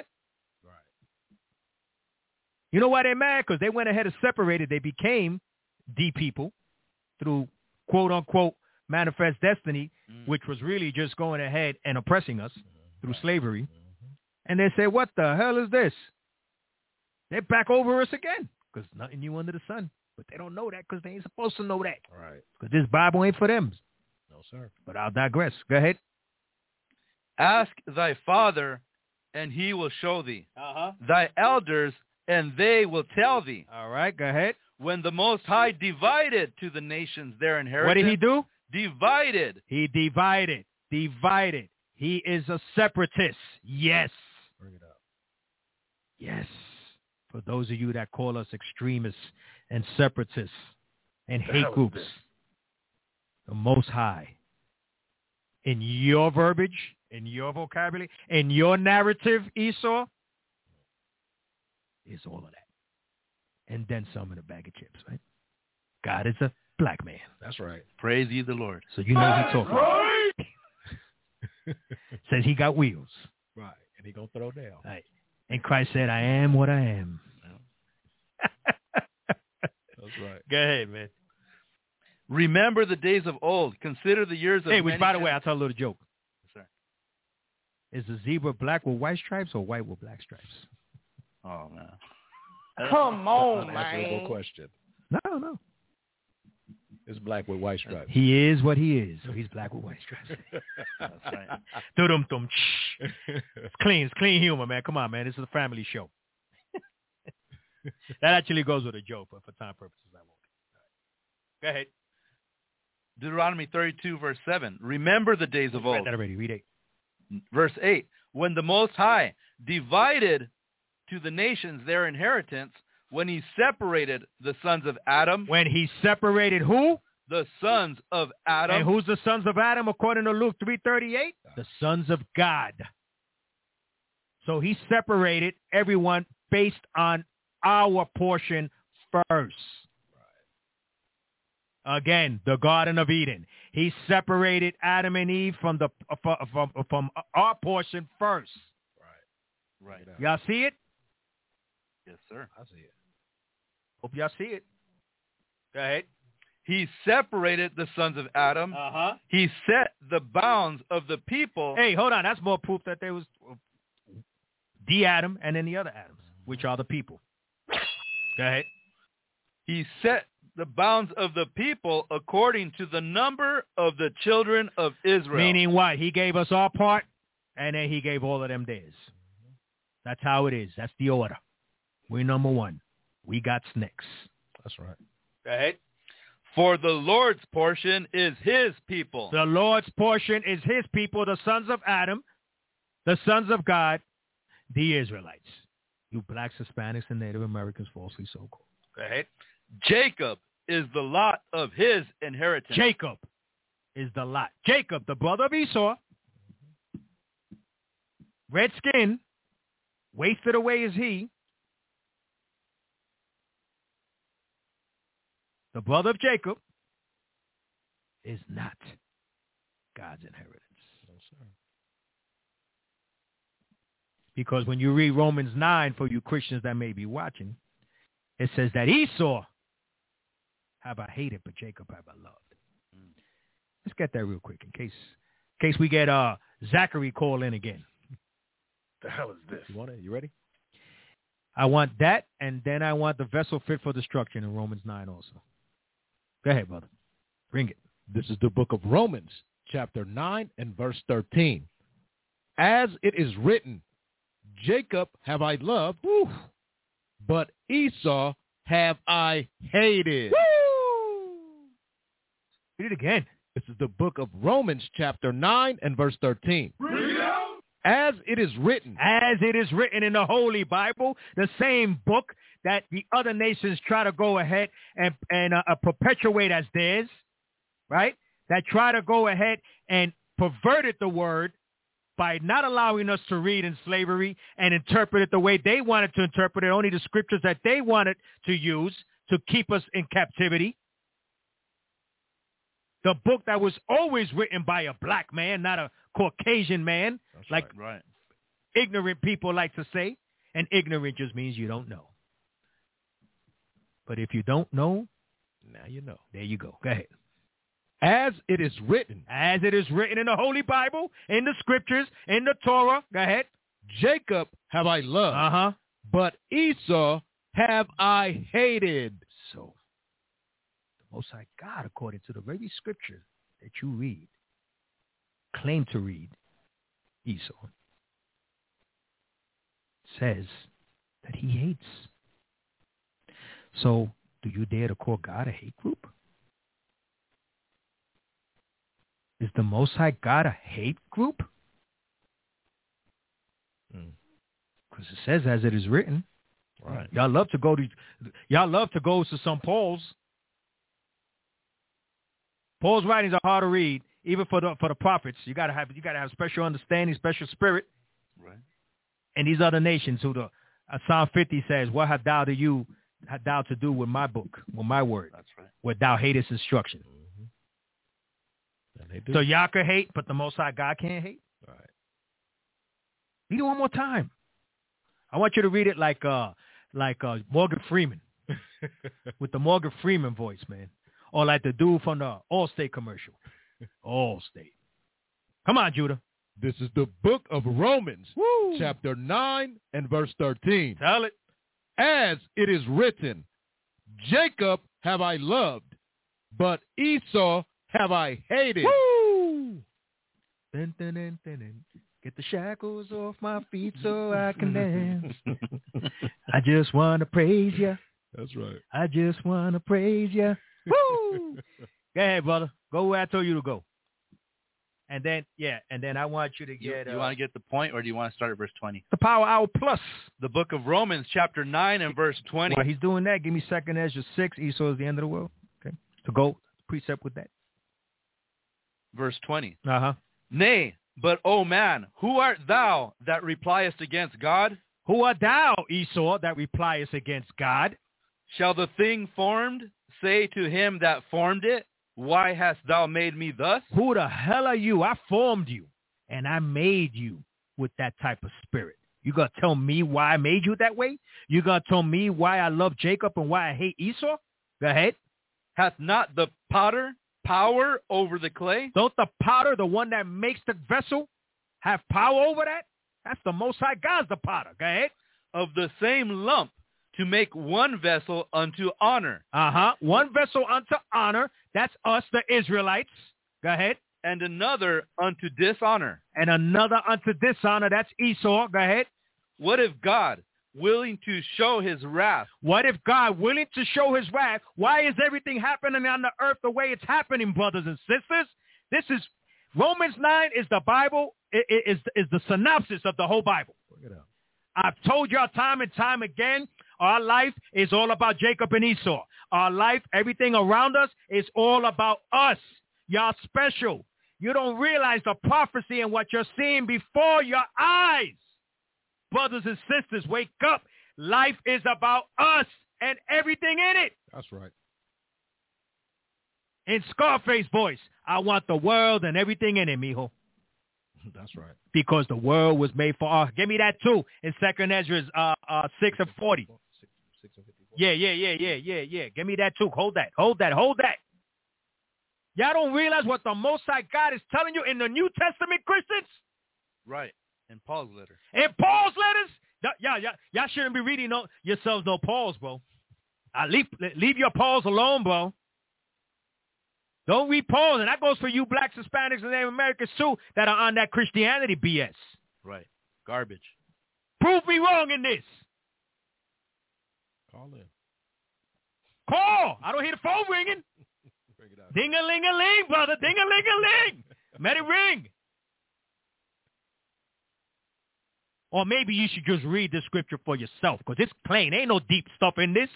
You know why they're mad? Because they went ahead and separated. They became the people through quote-unquote manifest destiny, which was really just going ahead and oppressing us through slavery. Mm-hmm. And they say, what the hell is this? They're back over us again because nothing new under the sun. But they don't know that because they ain't supposed to know that. Right. Because this Bible ain't for them. No, sir. But I'll digress. Go ahead. Ask thy father, and he will show thee. Thy elders, and they will tell thee. All right, go ahead. When the Most High divided to the nations their inheritance. What did he do? Divided. He divided. Divided. He is a separatist. Yes. Bring it up. Yes. For those of you that call us extremists and separatists and hate groups, the Most High, in your verbiage, in your vocabulary, in your narrative, Esau, is all of that. And then some in a bag of chips, right? God is a black man. That's right. Praise ye the Lord. So you know he's talking. Right. Says he got wheels. Right. And he going to throw down. Right. And Christ said, I am what I am. That's right. Go ahead, man. Remember the days of old. Consider the years of Hey, which, many by the way, generations. I'll tell a little joke. Yes, sir. Is the zebra black with white stripes or white with black stripes? Oh, man. Come on, Unanswerable man. question. No. It's black with white stripes. He is what he is, so he's black with white stripes. That's right. Dum-dum. It's clean humor, man. Come on, man. This is a family show. That actually goes with a joke, but for time purposes, I won't. Go ahead. Deuteronomy 32, verse 7. Remember the days of Read old. that already. Read 8. Verse 8. When the Most High divided to the nations their inheritance, when he separated the sons of Adam. When he separated who? The sons of Adam. And who's the sons of Adam according to Luke 3:38? The sons of God. So he separated everyone based on our portion first. Again, the Garden of Eden. He separated Adam and Eve from our portion first. Right. Y'all see it? Yes, sir. I see it. Hope y'all see it. Go ahead. He separated the sons of Adam. He set the bounds of the people. Hey, hold on. That's more proof that there was the Adam and then the other Adams, which are the people. Go ahead. He set the bounds of the people according to the number of the children of Israel. Meaning what? He gave us our part, and then he gave all of them theirs. That's how it is. That's the order. We're number one. We got snakes. That's right. Go ahead. For the Lord's portion is his people. The Lord's portion is his people, the sons of Adam, the sons of God, the Israelites. You blacks, Hispanics, and Native Americans falsely so-called. Go ahead. Jacob is the lot of his inheritance. Jacob is the lot. Jacob, the brother of Esau, red skin, wasted away is he. The brother of Jacob is not God's inheritance. No, sir. Because when you read Romans 9, for you Christians that may be watching, it says that Esau have I hated, but Jacob have I loved. Let's get that real quick in case we get Zachary call in again. The hell is this? You want it? You ready? I want that, and then I want the vessel fit for destruction in Romans 9 also. Go ahead, brother. Bring it. This is the book of Romans, chapter 9 and verse 13. As it is written, Jacob have I loved, but Esau have I hated. Woo! Read it again. This is the book of Romans, chapter 9 and verse 13. Read out. As it is written. As it is written in the Holy Bible, the same book that the other nations try to go ahead and perpetuate as theirs, right? That try to go ahead and perverted the word by not allowing us to read in slavery and interpret it the way they wanted to interpret it, only the scriptures that they wanted to use to keep us in captivity. The book that was always written by a black man, not a Caucasian man, That's like Right. ignorant people like to say. And ignorant just means you don't know. But if you don't know, Now you know. there you go. Go ahead. As it is written. As it is written in the Holy Bible, in the scriptures, in the Torah. Go ahead. Jacob have I loved, Uh-huh. but Esau have I hated. So, the Most High God, according to the very scripture that you read, claim to read, Esau, says that he hates So do you dare to call God a hate group? Is the Most High God a hate group? Because it says, as it is written. Right. Y'all love to go to some Paul's. Paul's writings are hard to read, even for the prophets. You gotta have special understanding, special spirit. Right. And these other nations who Psalm 50 says, what hast thou to do with my book, with my word? That's right. Where thou hatest instruction. And they do. So y'all can hate, but the Most High God can't hate. Right. Read it one more time. I want you to read it like Morgan Freeman, with the Morgan Freeman voice, man, or like the dude from the Allstate commercial. Allstate. Come on, Judah. This is the book of Romans, chapter 9 and verse 13. Tell it. As it is written, Jacob have I loved, but Esau have I hated. Woo! Dun, dun, dun, dun, dun. Get the shackles off my feet so I can dance. I just want to praise you. That's right. I just want to praise you. Woo! Go ahead, brother. Go where I told you to go. And then I want you to get... You want to get the point, or do you want to start at verse 20? The Power Hour Plus. The book of Romans, chapter 9 and verse 20. While he's doing that, give me 2 Ezra 6. Esau is the end of the world. Okay. To go precept with that. Verse 20. Uh-huh. Nay, but, O man, who art thou that repliest against God? Who art thou, Esau, that repliest against God? Shall the thing formed say to him that formed it, why hast thou made me thus? Who the hell are you? I formed you, and I made you with that type of spirit. You going to tell me why I made you that way? You going to tell me why I love Jacob and why I hate Esau? Go ahead. Hath not the potter power over the clay? Don't the potter, the one that makes the vessel, have power over that? That's the Most High God's the potter. Go ahead. Of the same lump to make one vessel unto honor. One vessel unto honor. That's us, the Israelites. Go ahead. And another unto dishonor. And another unto dishonor. That's Esau. Go ahead. What if God, willing to show his wrath? What if God, willing to show his wrath? Why is everything happening on the earth the way it's happening, brothers and sisters? This is, Romans 9 is the Bible, is the synopsis of the whole Bible. Look it up. I've told y'all time and time again, our life is all about Jacob and Esau. Our life, everything around us is all about us. Y'all special. You don't realize the prophecy and what you're seeing before your eyes. Brothers and sisters, wake up. Life is about us and everything in it. That's right. In Scarface voice, I want the world and everything in it, mijo. That's right. Because the world was made for us. Give me that too in 2 Ezra 6 and 40. 6 and 54. Yeah. Give me that too. Hold that. Y'all don't realize what the Most High God is telling you in the New Testament, Christians? Right. In Paul's letter. In Paul's letters? Y'all shouldn't be reading yourselves no Paul's, bro. Leave your Paul's alone, bro. Don't read Paul's, and that goes for you blacks, Hispanics, and Native Americans too that are on that Christianity BS. Right. Garbage. Prove me wrong in this. Call in. Call. I don't hear the phone ringing. Bring it out. Ding-a-ling-a-ling, brother. Ding-a-ling-a-ling. Let it ring. Or maybe you should just read the scripture for yourself, because it's plain. Ain't no deep stuff in this.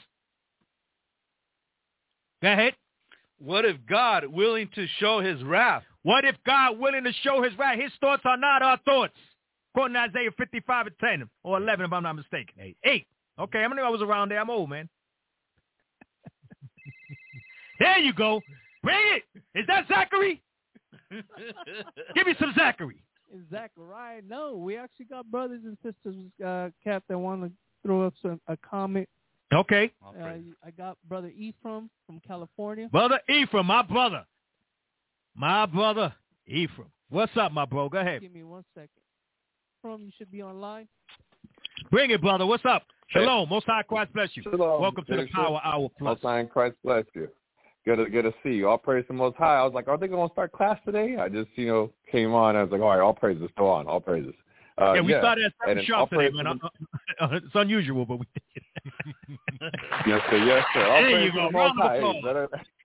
Go ahead. What if God, willing to show his wrath? What if God, willing to show his wrath? His thoughts are not our thoughts. According to Isaiah 55 and 10, or 11 if I'm not mistaken. 8. Okay, how many of I was around there? I'm old, man. There you go. Bring it. Is that Zachary? Give me some Zachary. Is Zachariah? No, we actually got brothers and sisters, Cap, that want to throw up a comment. Okay. I got Brother Ephraim from California. Brother Ephraim, my brother. My brother Ephraim. What's up, my bro? Go ahead. Give me 1 second. Ephraim, you should be online. Bring it, brother. What's up? Shalom. Most High Christ bless you. Shalom. Welcome to the Power Hour Plus. Most High Christ bless you. Good to see you. All praise the Most High. I was like, are they going to start class today? I just, came on. I was like, all right, all praises. Go on. All praises. We started at 7 sharp today, man. It's unusual, but we did. Yes, sir. Yes, sir. All There praise you to go. the Most Round of High. applause.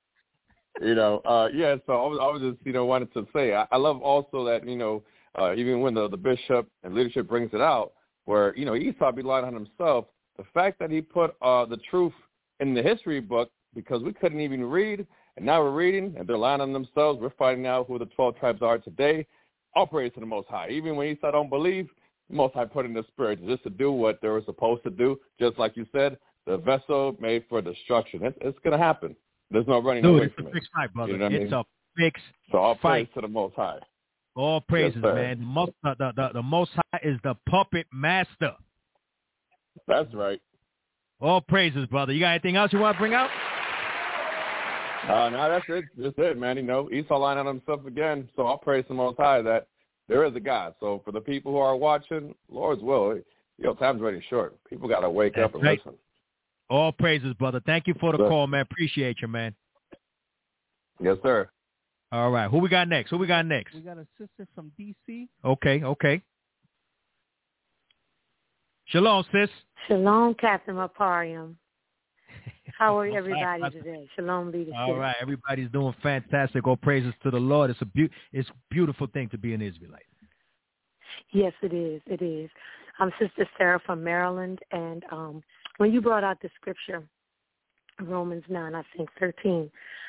Yeah. So I was just, wanted to say, I love also that, even when the bishop and leadership brings it out, where, Esau be lying on himself, the fact that he put the truth in the history book, because we couldn't even read, and now we're reading, and they're lying on themselves. We're finding out who the 12 tribes are today. All praise to the Most High. Even when Esau don't believe, the Most High put in the spirit just to do what they were supposed to do, just like you said, the vessel made for destruction. It's going to happen. There's no running away from it. It's a fixed fight, brother. You know what I mean? It's a fixed So all fight. praise to the Most High. All praises, Yes, man. The Most High is the puppet master. That's right. All praises, brother. You got anything else you want to bring out? No, that's it. That's it, man. Esau lying on himself again. So I'll praise the Most High that there is a God. So for the people who are watching, Lord's will, time's running short. People got to wake up and listen. All praises, brother. Thank you for the call, man. Appreciate you, man. Yes, sir. All right. Who we got next? We got a sister from D.C. Okay. Shalom, sis. Shalom, Captain Maparium. How are everybody today? Shalom, leadership. All right. Everybody's doing fantastic. All praises to the Lord. It's a beautiful thing to be an Israelite. Yes, it is. It is. I'm Sister Sarah from Maryland, and when you brought out the scripture, Romans 9, I think 13,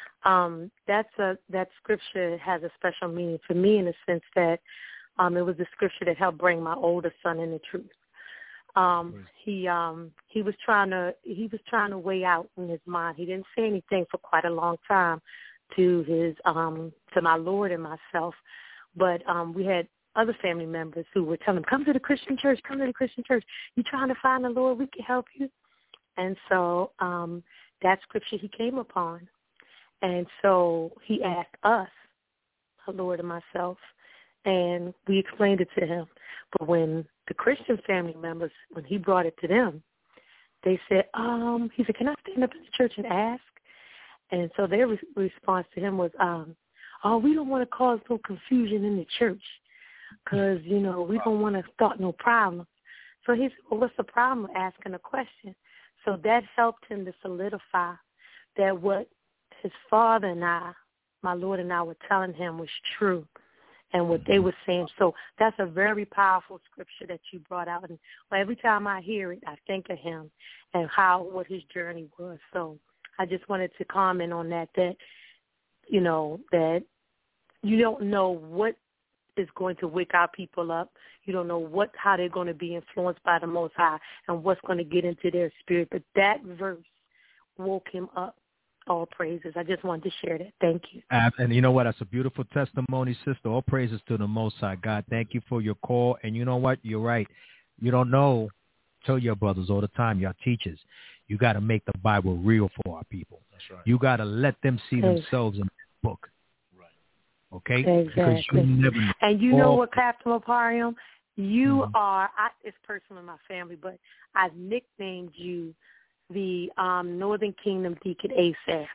that scripture has a special meaning for me in the sense that it was the scripture that helped bring my older son in the truth. He was trying to weigh out in his mind. He didn't say anything for quite a long time to my Lord and myself, but we had other family members who were telling him, come to the Christian church, you're trying to find the Lord, we can help you. And so that scripture he came upon. And so he asked us, my Lord and myself, and we explained it to him. But when the Christian family members, when he brought it to them, they said, he said, can I stand up in the church and ask? And so their response to him was, we don't want to cause no confusion in the church because, we don't want to start no problems. So he said, well, what's the problem with asking a question? So that helped him to solidify that what his father and I, my Lord and I, were telling him was true and what they were saying. So that's a very powerful scripture that you brought out. And every time I hear it, I think of him and what his journey was. So I just wanted to comment on that that you don't know what is going to wake our people up. You don't know how they're going to be influenced by the Most High and what's going to get into their spirit. But that verse woke him up. All praises. I just wanted to share that. Thank you. And you know what? That's a beautiful testimony, sister. All praises to the Most High God. Thank you for your call. And you know what? You're right. You don't know. Tell your brothers all the time, your teachers, you got to make the Bible real for our people. That's right. You got to let them see themselves in the book. Right. Okay? Exactly. Because you never know. And you know what, Captain Maparium? You are, it's personal in my family, but I've nicknamed you the Northern Kingdom Deacon Asaph.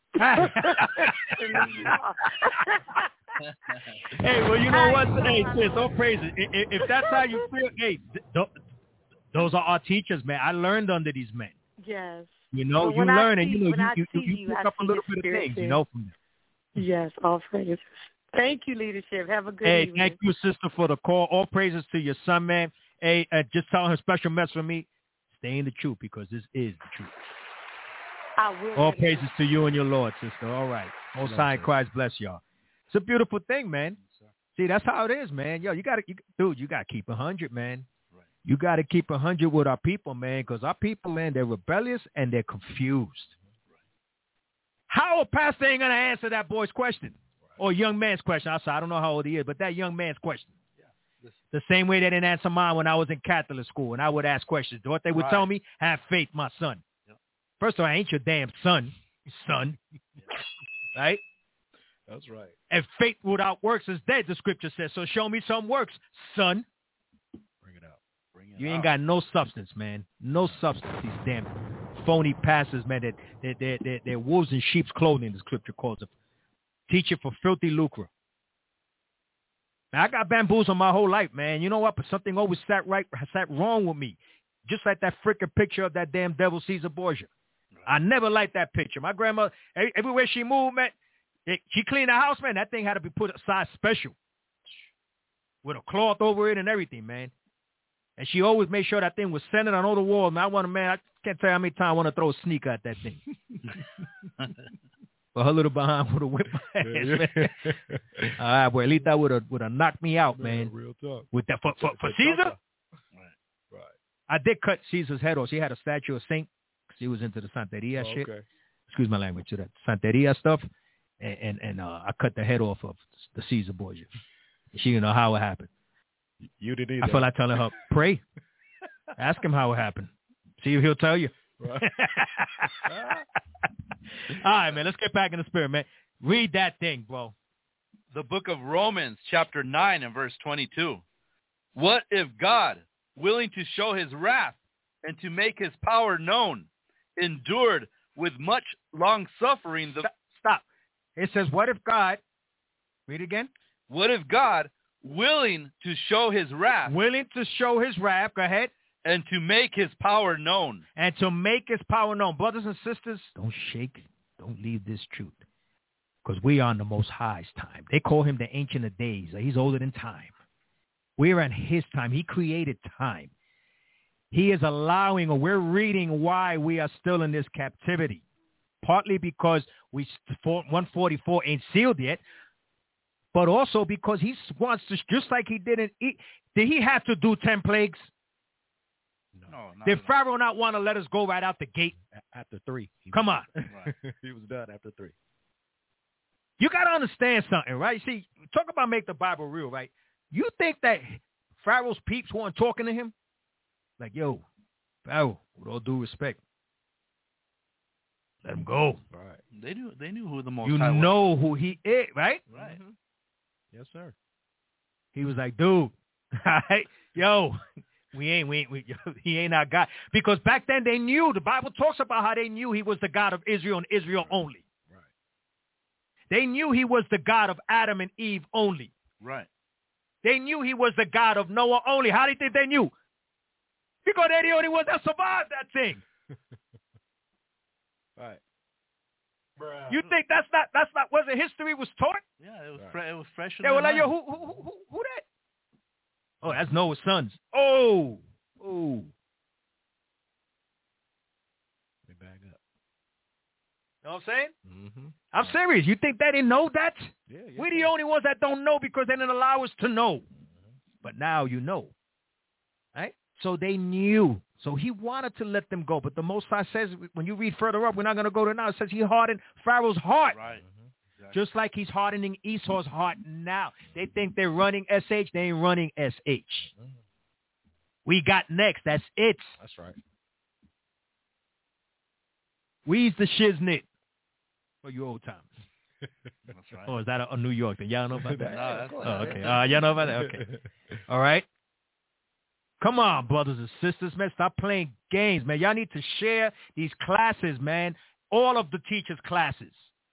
Hey, well, you know what? Hey, sis, all praises. If that's how you feel, hey, those are our teachers, man. I learned under these men. Yes. You learn, and you pick up a little bit of things, from them. Yes, all praises. Thank you, leadership. Have a good evening. Thank you, sister, for the call. All praises to your son, man. Hey, just tell him a special message from me. Stay in the truth because this is the truth. I will. All praises to you and your Lord, sister. All right. Most High in Christ bless y'all. It's a beautiful thing, man. See, that's how it is, man. Yo, you got to keep 100, man. Right. You got to keep 100 with our people, man, because our people, man, they're rebellious and they're confused. Right. How a pastor ain't going to answer that boy's question or young man's question? I don't know how old he is, but that young man's question. The same way they didn't answer mine when I was in Catholic school and I would ask questions. What they would tell me, have faith, my son. Yep. First of all, I ain't your damn son. Right? That's right. And faith without works is dead, the scripture says. So show me some works, son. Bring it out. You ain't got no substance, man. No substance. These damn phony pastors, man, they're wolves in sheep's clothing, the scripture calls them. Teaching for filthy lucre. I got bamboozled my whole life, man. You know what? But something always sat wrong with me. just like that freaking picture of that damn devil Caesar Borgia. I never liked that picture. My grandma, everywhere she moved, man, she cleaned the house, man. That thing had to be put aside special with a cloth over it and everything, man. And she always made sure that thing was centered on all the walls. Man, I can't tell you how many times I want to throw a sneaker at that thing. But her little behind would have whipped my ass, man. All right, boy, at least that would have knocked me out, man. Real talk. With that for Caesar? Right. I did cut Caesar's head off. She had a statue of Saint. She was into the Santeria shit. Okay. Excuse my language, to that Santeria stuff. And I cut the head off of the Caesar Borgia. She didn't know how it happened. You didn't either. I feel like telling her, pray. Ask him how it happened. See if he'll tell you. Right. All right, man. Let's get back in the spirit, man. Read that thing, bro. The book of Romans, chapter 9 and verse 22. What if God, willing to show his wrath and to make his power known, endured with much long suffering Stop. It says, what if God, read again. What if God, willing to show his wrath. Willing to show his wrath. Go ahead. And to make his power known. And to make his power known. Brothers and sisters, don't shake. Don't leave this truth. Because we are on the Most High's time. They call him the Ancient of Days. He's older than time. We're on his time. He created time. He is allowing, or we're reading why we are still in this captivity. Partly because 144 ain't sealed yet, but also because he wants to, just like he didn't eat. Did he have to do 10 plagues? No. Did Pharaoh not want to let us go right out the gate? After 3. Come on. Right. He was done after 3. You got to understand something, right? See, talk about make the Bible real, right? You think that Pharaoh's peeps weren't talking to him? Like, yo, Pharaoh, with all due respect, let him go. Right. They knew who the Most High was. You know who he is, right? Right. Mm-hmm. Yes, sir. He was like, dude, yo, he ain't our God. Because back then they knew, the Bible talks about how they knew he was the God of Israel and Israel only. Right. They knew he was the God of Adam and Eve only. Right. They knew he was the God of Noah only. How do you think they knew? Because they're the only ones that survived that thing. Right. Bruh. You think that's not was the history was taught? Yeah, it was it was fresh. They were like, yo, who that? Oh, that's Noah's sons. Oh. Let me back up. Know what I'm saying? Mm-hmm. I'm serious. You think they didn't know that? Yeah. We're the only ones that don't know because they didn't allow us to know. Mm-hmm. But now you know. Right? So they knew. So he wanted to let them go. But the Most High says, when you read further up, we're not going to go to now. It says he hardened Pharaoh's heart. Right. Mm-hmm. Exactly. Just like he's hardening Esau's heart now. They think they're running SH. They ain't running SH. Mm-hmm. We got next. That's it. That's right. We's the shiznit. For you old timers. That's right. Oh, is that a New York thing? Y'all know about that? No, that's okay. Y'all know about that? Okay. All right. Come on, brothers and sisters, man. Stop playing games, man. Y'all need to share these classes, man. All of the teachers' classes.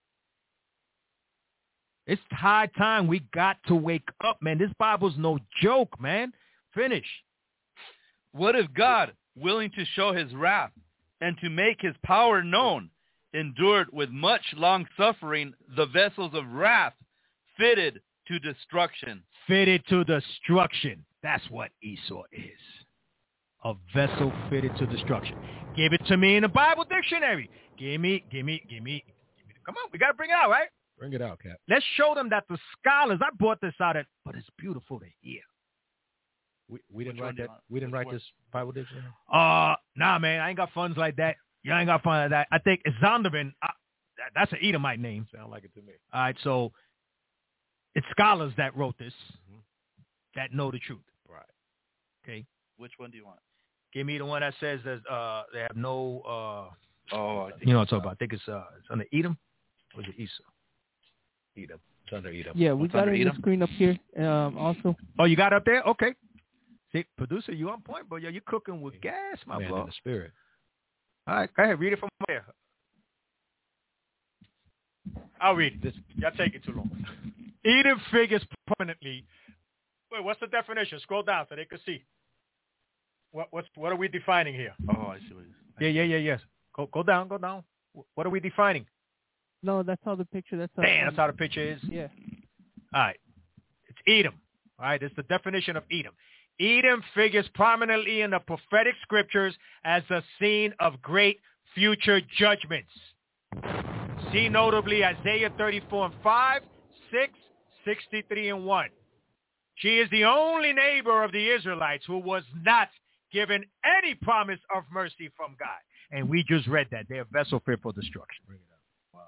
It's high time we got to wake up, man. This Bible's no joke, man. Finish. What if God, willing to show his wrath and to make his power known, endured with much long suffering the vessels of wrath fitted to destruction? Fitted to destruction. That's what Esau is. A vessel fitted to destruction. Give it to me in the Bible dictionary. Give me. Come on, we got to bring it out, right? Bring it out, Cap. Let's show them that the scholars, I brought this out, but it's beautiful to hear. We didn't write that. We didn't write this Bible dictionary? Nah, man, I ain't got funds like that. You ain't got funds like that. I think Zondervan, that's an Edomite name. Sound like it to me. All right, so it's scholars that wrote this that know the truth. Right. Okay. Which one do you want? Give me the one that says that they have no. I think you know what I'm talking about. I think it's under Edom. Or is it Esau? Edom. It's under Edom. Yeah, we What's got under it on the Edom? screen up here. Also. Oh, you got it up there? Okay. See, producer, you on point, bro. Yeah, you cooking with gas, my Man bro. in the spirit. All right, go ahead. Read it from there. I'll read it. Y'all take it too long. Edom figures prominently. Wait, what's the definition? Scroll down so they can see. What are we defining here? Oh, I see what it is. Yes. Go down. What are we defining? No, that's how the picture. That's how the picture is. Yeah. All right. It's Edom. All right. It's the definition of Edom. Edom figures prominently in the prophetic scriptures as a scene of great future judgments. See notably Isaiah 34:5, 6, 63:1. She is the only neighbor of the Israelites who was not given any promise of mercy from God. And we just read that. They're a vessel fit for destruction. Bring it up.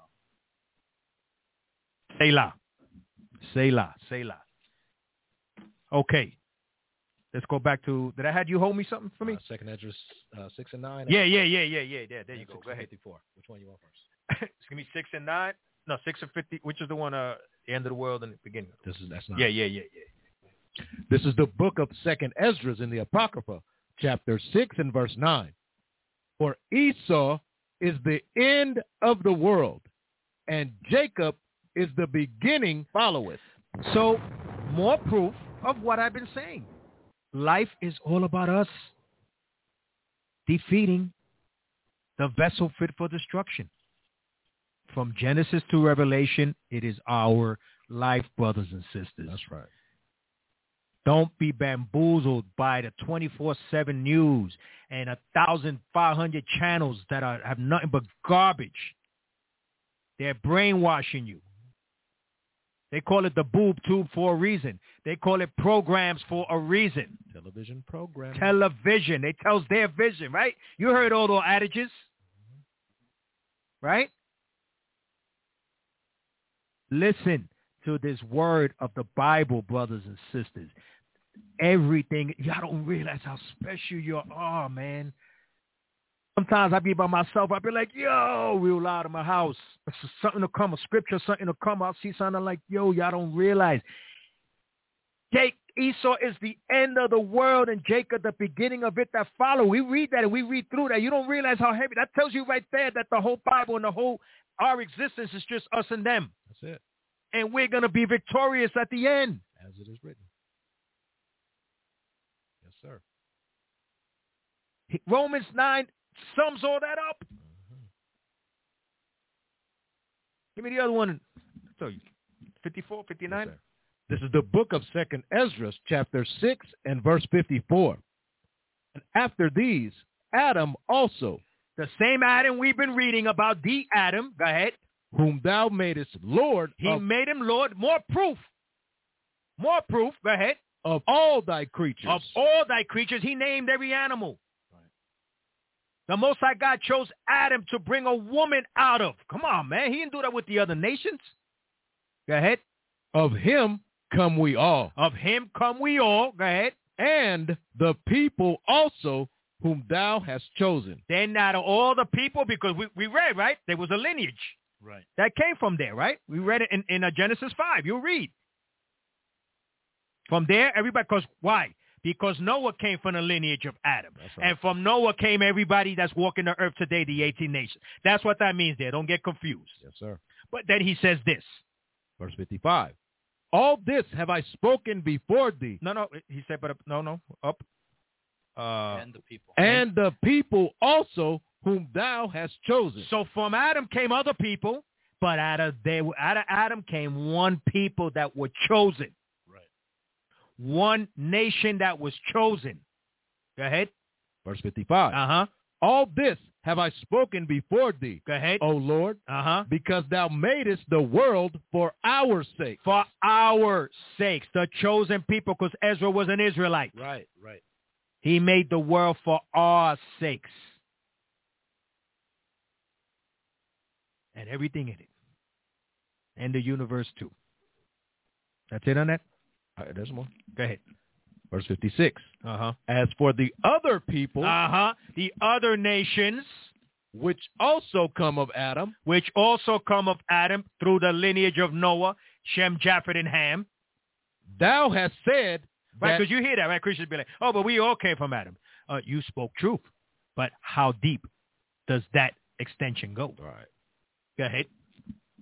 Wow. Selah. Okay. Let's go back to, did I have you hold me something for me? Second Esdras 6 and 9. Yeah. There you go. Go ahead. 54. Which one you want first? It's going to be 6 and 9. No, 6 and 50. Which is the one, the end of the world and the beginning? That's not. Yeah. This is the book of Second Esdras in the Apocrypha, chapter 6 and verse 9. For Esau is the end of the world, and Jacob is the beginning followeth. So, more proof of what I've been saying. Life is all about us defeating the vessel fit for destruction. From Genesis to Revelation, it is our life, brothers and sisters. That's right. Don't be bamboozled by the 24/7 news and 1,500 channels that have nothing but garbage. They're brainwashing you. They call it the boob tube for a reason. They call it programs for a reason. Television program. Television. They tell us their vision, right? You heard all those adages, right? Listen to this word of the Bible, brothers and sisters. Everything, y'all don't realize how special you are, man. Sometimes I be by myself. I be like, yo, real loud in my house. Something to come, a scripture, something to come. I'll see something like, yo, y'all don't realize. Esau is the end of the world and Jacob the beginning of it that follow. We read that and we read through that. You don't realize how heavy. That tells you right there that the whole Bible and our existence is just us and them. That's it. And we're going to be victorious at the end. As it is written. Yes, sir. Romans 9 sums all that up. Mm-hmm. Give me the other one. So 54, 59. Yes, this is the book of Second Esdras, chapter 6 and verse 54. And after these, Adam also. The same Adam we've been reading about, the Adam. Go ahead. Whom thou madest Lord. He made him Lord. More proof. Go ahead. Of all thy creatures. Of all thy creatures, he named every animal. Right. The Most High God chose Adam to bring a woman out of. Come on, man. He didn't do that with the other nations. Go ahead. Of him come we all. Of him come we all. Go ahead. And the people also whom thou hast chosen. Then out of all the people, because we read, right? There was a lineage. Right. That came from there, right? We read it in Genesis 5. You'll read. From there, everybody, because why? Because Noah came from the lineage of Adam. Right. And from Noah came everybody that's walking the earth today, the 18 nations. That's what that means there. Don't get confused. Yes, sir. But then he says this. Verse 55. All this have I spoken before thee. No. He said, but no. Up. And the people. And the people also whom thou hast chosen. So from Adam came other people, but out of Adam came one people that were chosen. Right. One nation that was chosen. Go ahead. Verse 55. Uh-huh. All this have I spoken before thee. Go ahead. O Lord. Uh-huh. Because thou madest the world for our sake. For our sakes. The chosen people, because Ezra was an Israelite. Right. He made the world for our sakes. And everything in it. And the universe too. That's it on that? There's more. Go ahead. Verse 56. Uh-huh. As for the other people. Uh-huh. The other nations. Which also come of Adam. Which also come of Adam through the lineage of Noah, Shem, Japheth, and Ham. Thou hast said. Right, because you hear that, right? Christians be like, oh, but we all came from Adam. You spoke truth. But how deep does that extension go? Right. Go ahead.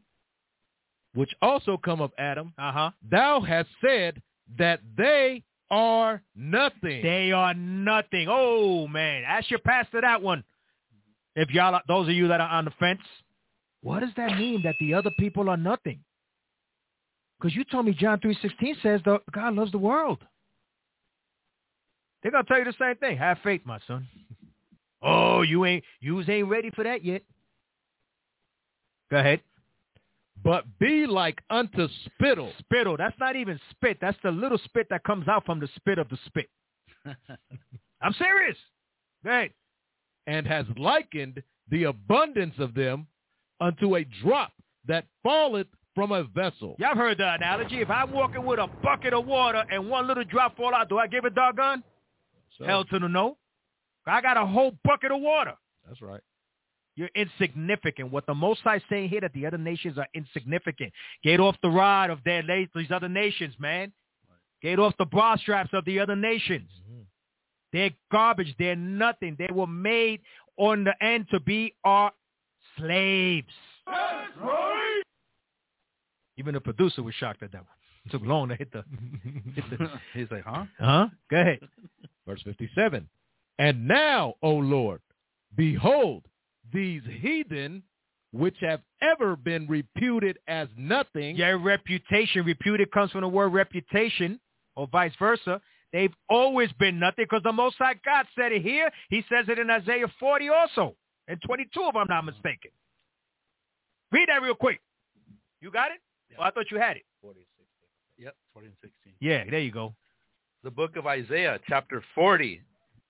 Which also come of Adam. Uh-huh. Thou hast said that they are nothing. They are nothing. Oh, man. Ask your pastor that one. If y'all, those of you that are on the fence, what does that mean that the other people are nothing? Because you told me John 3:16 says God loves the world. They're going to tell you the same thing. Have faith, my son. Oh, you ain't ready for that yet. Go ahead. But be like unto spittle. Spittle. That's not even spit. That's the little spit that comes out from the spit of the spit. I'm serious. Go ahead. And has likened the abundance of them unto a drop that falleth from a vessel. Y'all heard the analogy. If I'm walking with a bucket of water and one little drop fall out, do I give it doggone? So. Hell to the no. I got a whole bucket of water. That's right. You're insignificant. What the Most High is saying here, that the other nations are insignificant. Get off the rod of these other nations, man. Get off the bra straps of the other nations. Mm-hmm. They're garbage. They're nothing. They were made on the end to be our slaves. That's right. Even the producer was shocked at that one. It took long to hit the... He's like, huh? Huh? Go ahead. Verse 57. And now, O Lord, behold, these heathen, which have ever been reputed as nothing. Yeah, reputation. Reputed comes from the word reputation, or vice versa. They've always been nothing because the Most High God said it here. He says it in Isaiah 40 also, and 22 if I'm not mistaken. Read that real quick. You got it? Yeah. Oh, I thought you had it. 40 and 16. Yep, 40 and 16. Yeah, there you go. The book of Isaiah, chapter 40.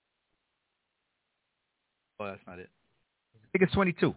Oh, that's not it. I think it's 22.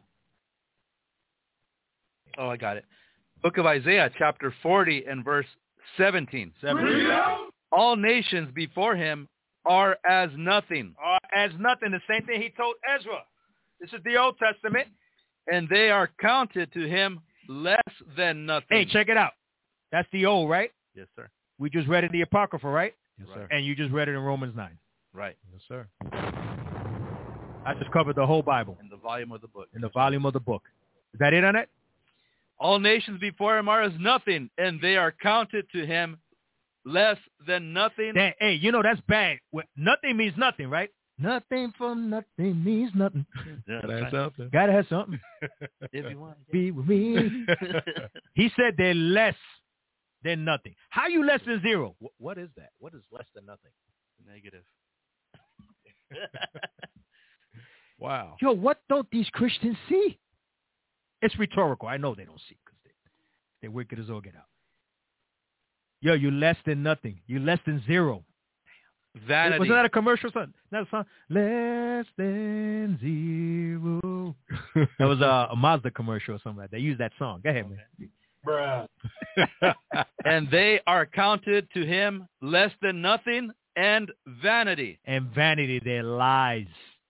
Oh, I got it. Book of Isaiah, chapter 40 and verse 17. All nations before him are as nothing. Are as nothing. The same thing he told Ezra. This is the Old Testament. And they are counted to him less than nothing. Hey, check it out. That's the Old, right? Yes, sir. We just read it in the Apocrypha, right? Yes, sir. And you just read it in Romans 9. Right. Yes, sir. I just covered the whole Bible. In the volume of the book. In the volume of the book. Is that it on it? All nations before him are as nothing, and they are counted to him less than nothing. Hey, you know that's bad. Nothing means nothing, right? Nothing from nothing means nothing. Yeah, gotta have something. Gotta have something. If you want. Be with me. He said they're less than nothing. How you less than zero? What is that? What is less than nothing? Negative. Wow. Yo, what don't these Christians see? It's rhetorical. I know they don't see because they're wicked as all get out. Yo, you less than nothing. You less than zero. Vanity. Wasn't that a commercial song? That a song? Less than zero. That was a Mazda commercial or something like that. They used that song. Go ahead, man. Bruh. And they are counted to him less than nothing and vanity. And vanity, their lies.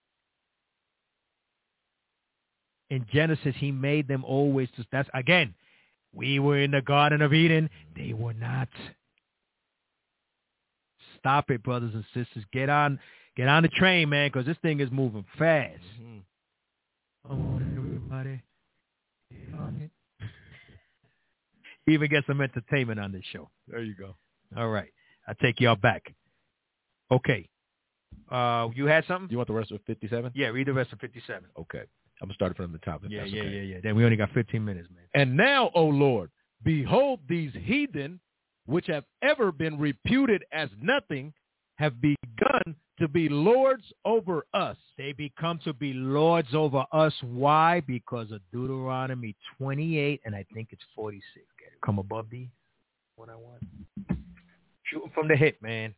In Genesis, he made them always to, that's again, we were in the Garden of Eden. They were not. Stop it, brothers and sisters. Get on the train, man, because this thing is moving fast. Mm-hmm. Oh, everybody. Even get some entertainment on this show. There you go. All right. I'll take y'all back. Okay. You had something? You want the rest of 57? Yeah, read the rest of 57. Okay. I'm going to start from the top. Yeah. Then we only got 15 minutes, man. And now, O Lord, behold, these heathen, which have ever been reputed as nothing, have begun to be lords over us. They become to be lords over us. Why? Because of Deuteronomy 28, and I think it's 46. Come above thee. What I want. Shoot them from the hip, man.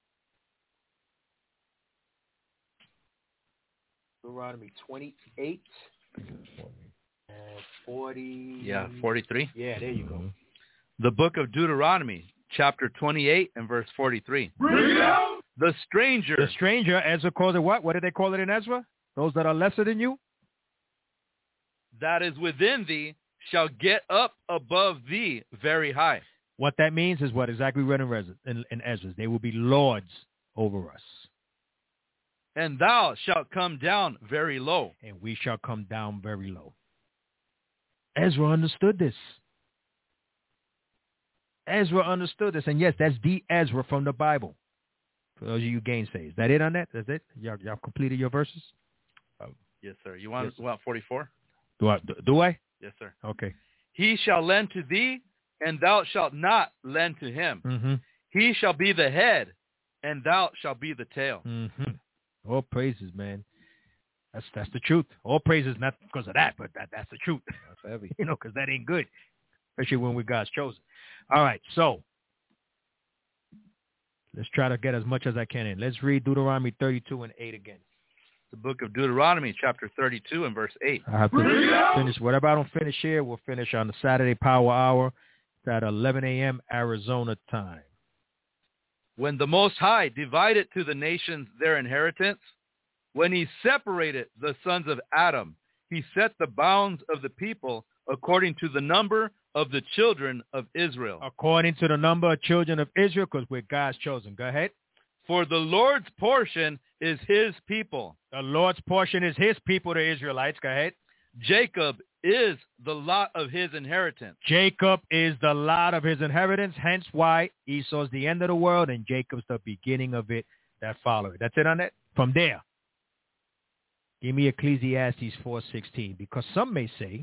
Deuteronomy 28 and 40. Yeah, 43. Yeah, there you go. The book of Deuteronomy, chapter 28 and verse 43. The stranger. The stranger, Ezra calls it what? What did they call it in Ezra? Those that are lesser than you? That is within thee shall get up above thee very high. What that means is what exactly read in Ezra. They will be lords over us. And thou shalt come down very low. And we shall come down very low. Ezra understood this. Ezra understood this. And yes, that's the Ezra from the Bible. For those of you gainsayers. Is that it on that? That's it? Y'all completed your verses? Yes, sir. You want 44? Do I? Yes, sir. Okay. He shall lend to thee, and thou shalt not lend to him. Mm-hmm. He shall be the head, and thou shalt be the tail. Mm-hmm. All praises, man. That's the truth. All praises, not because of that, but that's the truth. That's heavy. Because that ain't good, especially when we're God's chosen. All right, so let's try to get as much as I can in. Let's read Deuteronomy 32 and 8 again. The book of Deuteronomy, chapter 32 and verse 8. I have to finish. Whatever I don't finish here, we'll finish on the Saturday Power Hour. It's at 11 a.m. Arizona time. When the Most High divided to the nations their inheritance, when he separated the sons of Adam, he set the bounds of the people according to the number of the children of Israel. According to the number of children of Israel, because we're God's chosen. Go ahead. For the Lord's portion is his people. The Lord's portion is his people, the Israelites. Go ahead. Jacob is the lot of his inheritance. Jacob is the lot of his inheritance, hence why Esau's the end of the world and Jacob's the beginning of it that follow it. That's it on that? From there, give me Ecclesiastes 4:16, because some may say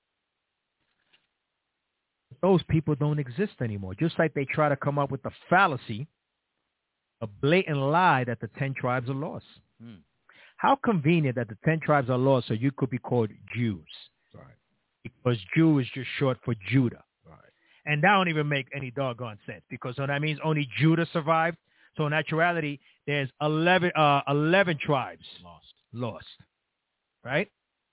those people don't exist anymore, just like they try to come up with the fallacy, a blatant lie that the 10 tribes are lost. How convenient that the 10 tribes are lost so you could be called Jews. Right. Because Jew is just short for Judah. Right. And that don't even make any doggone sense, because so that means only Judah survived. So in actuality, there's 11 tribes lost. Right?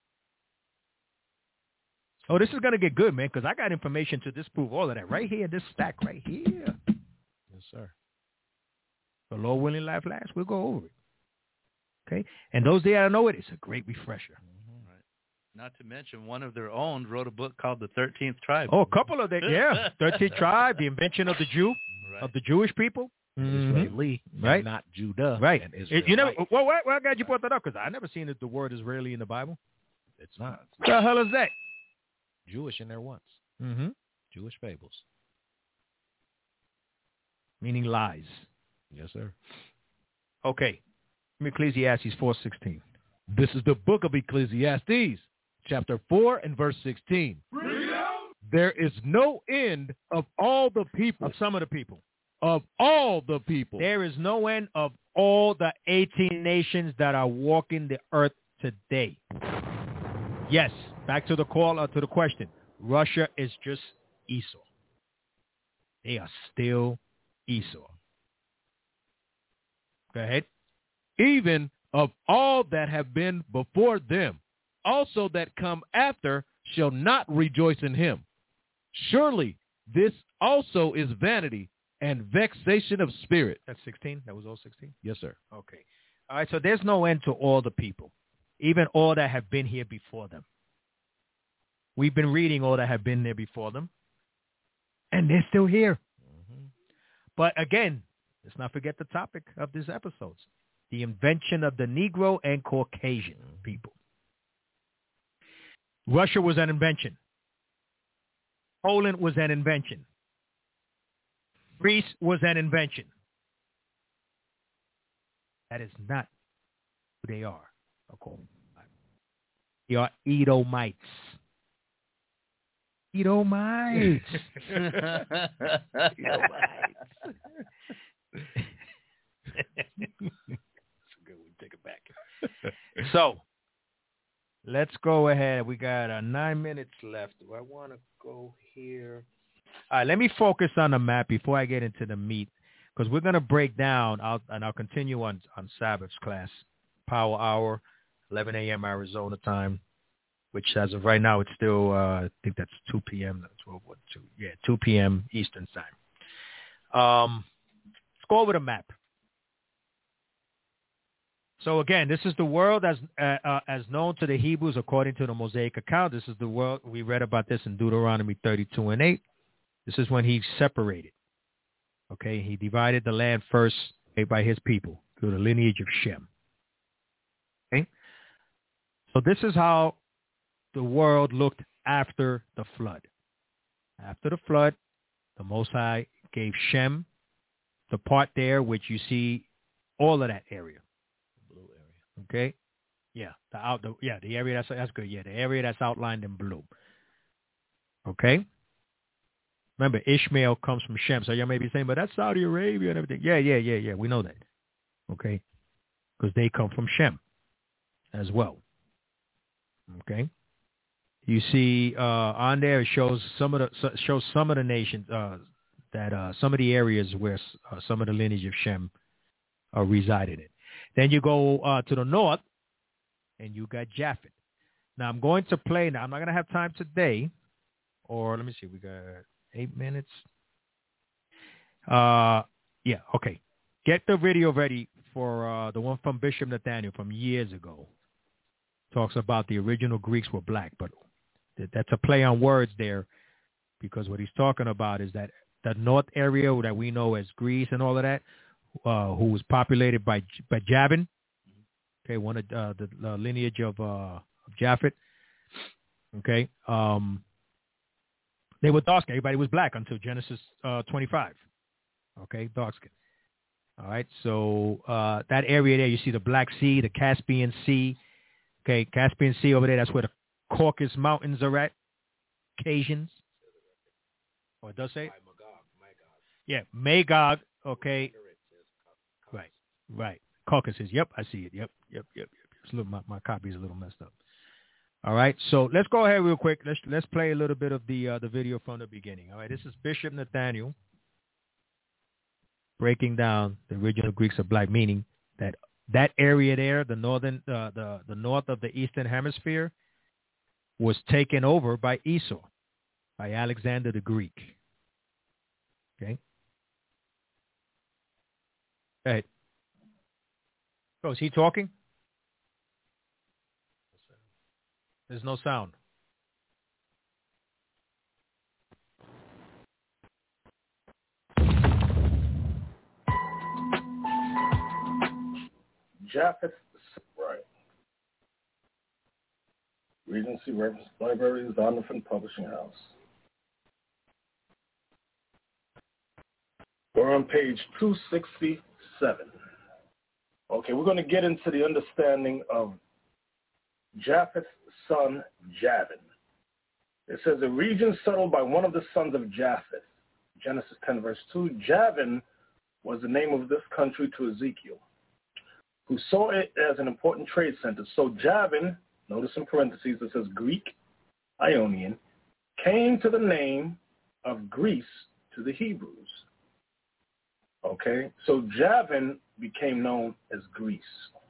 Oh, this is going to get good, man, because I got information to disprove all of that right here, this stack right here. Yes, sir. The Lord willing, life lasts, we'll go over it. Okay? And those that don't know it, it's a great refresher. Mm-hmm. Right. Not to mention, one of their own wrote a book called The 13th Tribe. Oh, a couple of them, yeah. 13th Tribe, the invention of the Jew, right. of the Jewish people. Israeli, right? Not Judah. Right. And Israel. You know, well, I'm glad you brought that up, because I never seen the word Israeli in the Bible. It's not. What the hell is that? Jewish in there once. Mm-hmm. Jewish fables. Meaning lies. Yes, sir. Okay. Ecclesiastes 4:16. This is the book of Ecclesiastes, chapter 4 and verse 16. There is no end of all the people. Of some of the people. Of all the people. There is no end of all the 18 nations that are walking the earth today. Yes, back to the call, to the question. Russia is just Esau. They are still Esau. Go ahead. Even of all that have been before them, also that come after shall not rejoice in him. Surely this also is vanity and vexation of spirit. That's 16? That was all 16? Yes, sir. Okay. All right, so there's no end to all the people, even all that have been here before them. We've been reading all that have been there before them, and they're still here. Mm-hmm. But again, let's not forget the topic of this episode, the invention of the Negro and Caucasian people. Russia was an invention. Poland was an invention. Greece was an invention. That is not who they are. They are Edomites. Edomites. Edomites. That's a good one. Take it back. So, let's go ahead. We got 9 minutes left. Do I want to go here? All right, let me focus on the map before I get into the meat, because we're going to break down, and I'll continue on Sabbath's class, Power Hour, 11 a.m. Arizona time, which as of right now, it's still, I think that's 2 p.m. 2 p.m. Eastern time. Let's go over the map. So again, this is the world as known to the Hebrews according to the Mosaic account. This is the world. We read about this in Deuteronomy 32 and 8. This is when he separated. Okay, he divided the land first by his people through the lineage of Shem. Okay, so this is how the world looked after the flood. After the flood, the Most High gave Shem the part there which you see all of that area. Blue area. Okay. Yeah. The area that's good. Yeah, the area that's outlined in blue. Okay. Remember, Ishmael comes from Shem. So y'all may be saying, but that's Saudi Arabia and everything. Yeah. We know that. Okay. Because they come from Shem as well. Okay. You see on there it shows some of the nations that some of the areas where some of the lineage of Shem resided in. Then you go to the north, and you got Japheth. Now I'm going to play. Now I'm not going to have time today, or let me see. We got 8 minutes. Yeah. Okay. Get the video ready for the one from Bishop Nathaniel from years ago. Talks about the original Greeks were black, but that's a play on words there, because what he's talking about is that the north area that we know as Greece and all of that, who was populated by Javan, okay, one of the lineage of Japheth, okay, they were dark skin. Everybody was black until Genesis 25, okay, dark skin. All right, so that area there, you see the Black Sea, the Caspian Sea, okay, Caspian Sea over there, that's where the Caucasus Mountains are at, Cajuns. Oh, it does say? Yeah, Magog, okay. Right. Caucasus, yep, I see it. Yep. It's a little, my copy is a little messed up. All right, so let's go ahead real quick. Let's play a little bit of the video from the beginning. All right, this is Bishop Nathaniel breaking down the original Greeks of black, meaning that area there, the northern, the north of the Eastern Hemisphere, was taken over by Esau, by Alexander the Greek. Okay. Go ahead. Oh, is he talking? There's no sound. Japheth, right. Regency Reference Libraries, Doniphan Publishing House. We're on page 267. Okay, we're going to get into the understanding of Japheth's son, Javan. It says, a region settled by one of the sons of Japheth. Genesis 10, verse 2. Javan was the name of this country to Ezekiel, who saw it as an important trade center. So Javan, notice in parentheses it says Greek, Ionian, came to the name of Greece to the Hebrews. Okay, so Javan became known as Greece.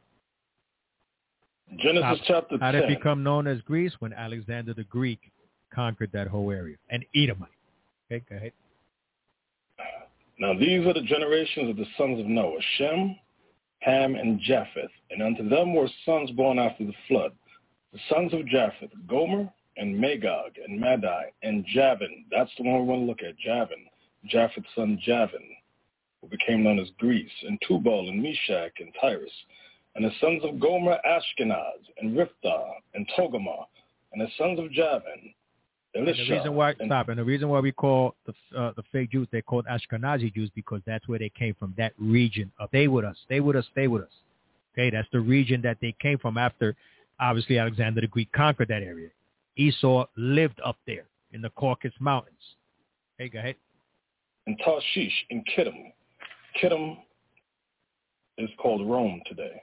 Genesis chapter 10. How did it become known as Greece? When Alexander the Greek conquered that whole area, and Edomite. Okay, go ahead. Now these are the generations of the sons of Noah, Shem, Ham, and Japheth, and unto them were sons born after the flood. The sons of Japheth, Gomer, and Magog, and Madai, and Javan. That's the one we want to look at, Javan. Japheth's son Javan, who became known as Greece, and Tubal, and Meshach, and Tyrus. And the sons of Gomer, Ashkenaz, and Riphtah, and Togarmah, and the sons of Javan, Elisha. And the reason why we call the fake Jews, they're called Ashkenazi Jews, because that's where they came from, that region of stay with us. Okay, that's the region that they came from after, obviously, Alexander the Greek conquered that area. Esau lived up there in the Caucasus Mountains. Hey, go ahead. And Tarshish and Kittim. Kittim is called Rome today.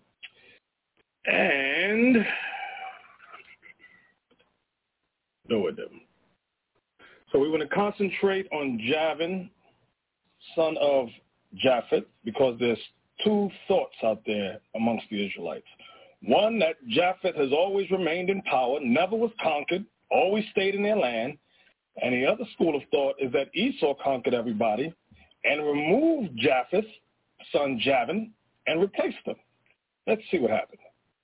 And Noadim. So we want to concentrate on Javan, son of Japheth, because there's two thoughts out there amongst the Israelites. One, that Japheth has always remained in power, never was conquered, always stayed in their land. And the other school of thought is that Esau conquered everybody and removed Japheth, son Javan, and replaced him. Let's see what happened.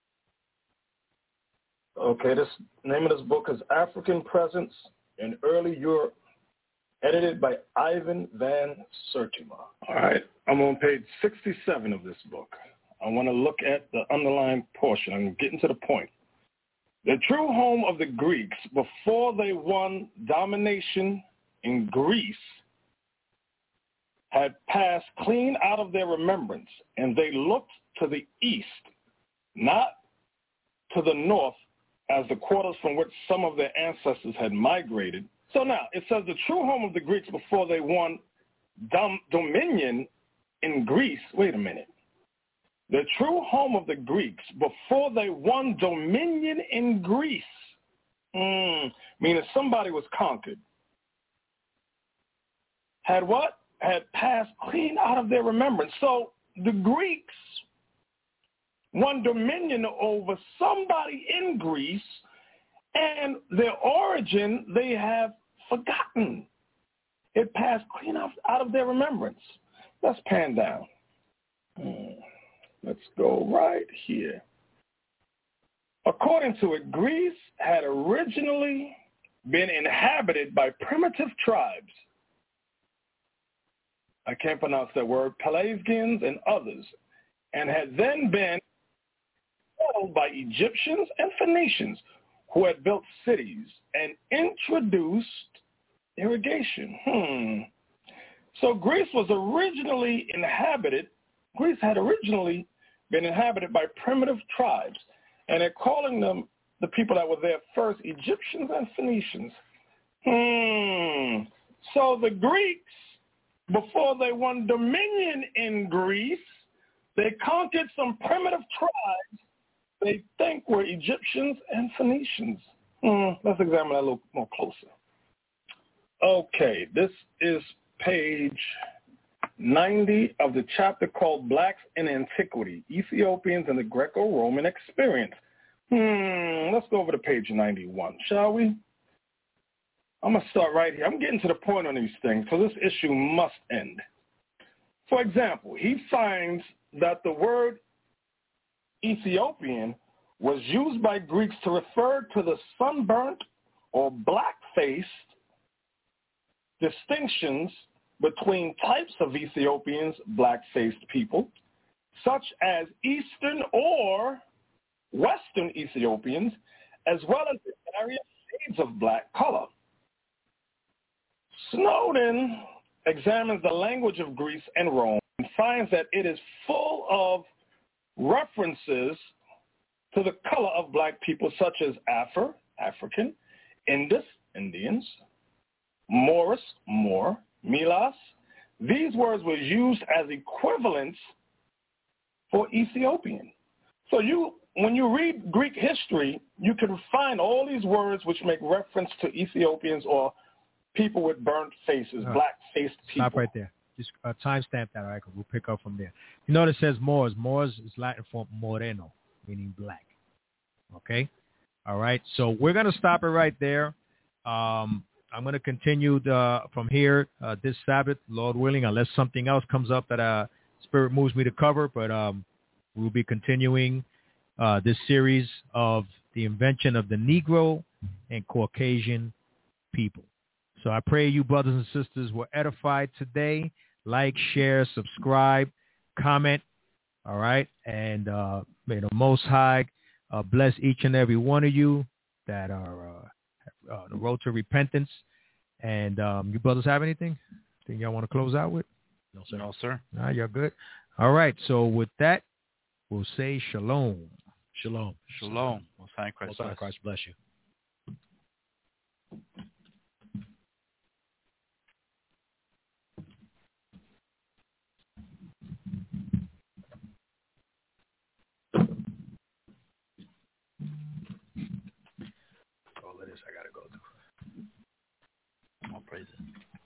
Okay, this name of this book is African Presence in Early Europe, edited by Ivan van Sertima. All right, I'm on page 67 of this book. I want to look at the underlying portion. I'm getting to the point. The true home of the Greeks before they won domination in Greece had passed clean out of their remembrance, and they looked to the east, not to the north, as the quarters from which some of their ancestors had migrated. So now, it says the true home of the Greeks before they won dominion in Greece. Wait a minute. The true home of the Greeks before they won dominion in Greece, meaning somebody was conquered, had what? Had passed clean out of their remembrance. So the Greeks won dominion over somebody in Greece, and their origin they have forgotten. It passed clean out of their remembrance. Let's pan down. Let's go right here. According to it, Greece had originally been inhabited by primitive tribes. I can't pronounce that word, Pelasgians and others, and had then been settled by Egyptians and Phoenicians who had built cities and introduced irrigation. So Greece had originally been inhabited by primitive tribes, and they're calling them, the people that were there first, Egyptians and Phoenicians. So the Greeks, before they won dominion in Greece, they conquered some primitive tribes they think were Egyptians and Phoenicians. Let's examine that a little more closer. Okay, this is page 90 of the chapter called Blacks in Antiquity, Ethiopians and the Greco-Roman Experience. Let's go over to page 91, shall we? I'm going to start right here. I'm getting to the point on these things, so this issue must end. For example, he finds that the word Ethiopian was used by Greeks to refer to the sunburnt or black-faced distinctions between types of Ethiopians, black-faced people, such as Eastern or Western Ethiopians, as well as the various shades of black color. Snowden examines the language of Greece and Rome and finds that it is full of references to the color of black people, such as Afar, African, Indus, Indians, Moris, Moor, Milas. These words were used as equivalents for Ethiopian. So when you read Greek history, you can find all these words which make reference to Ethiopians or people with burnt faces, black-faced people. Stop right there. Just timestamp that, all right? We'll pick up from there. You know it says Moors. Moors is Latin for moreno, meaning black. Okay? All right? So we're going to stop it right there. I'm going to continue from here this Sabbath, Lord willing, unless something else comes up that Spirit moves me to cover. But we'll be continuing this series of the invention of the Negro and Caucasian people. So I pray you brothers and sisters were edified today. Like, share, subscribe, comment, all right? And may the Most High bless each and every one of you that are on the road to repentance. And you brothers have anything? Anything y'all want to close out with? No, sir. No, sir. Nah, you're good. All right. So with that, we'll say shalom. Shalom. Shalom. Most High Christ bless you. All of this I got to go through. All praises.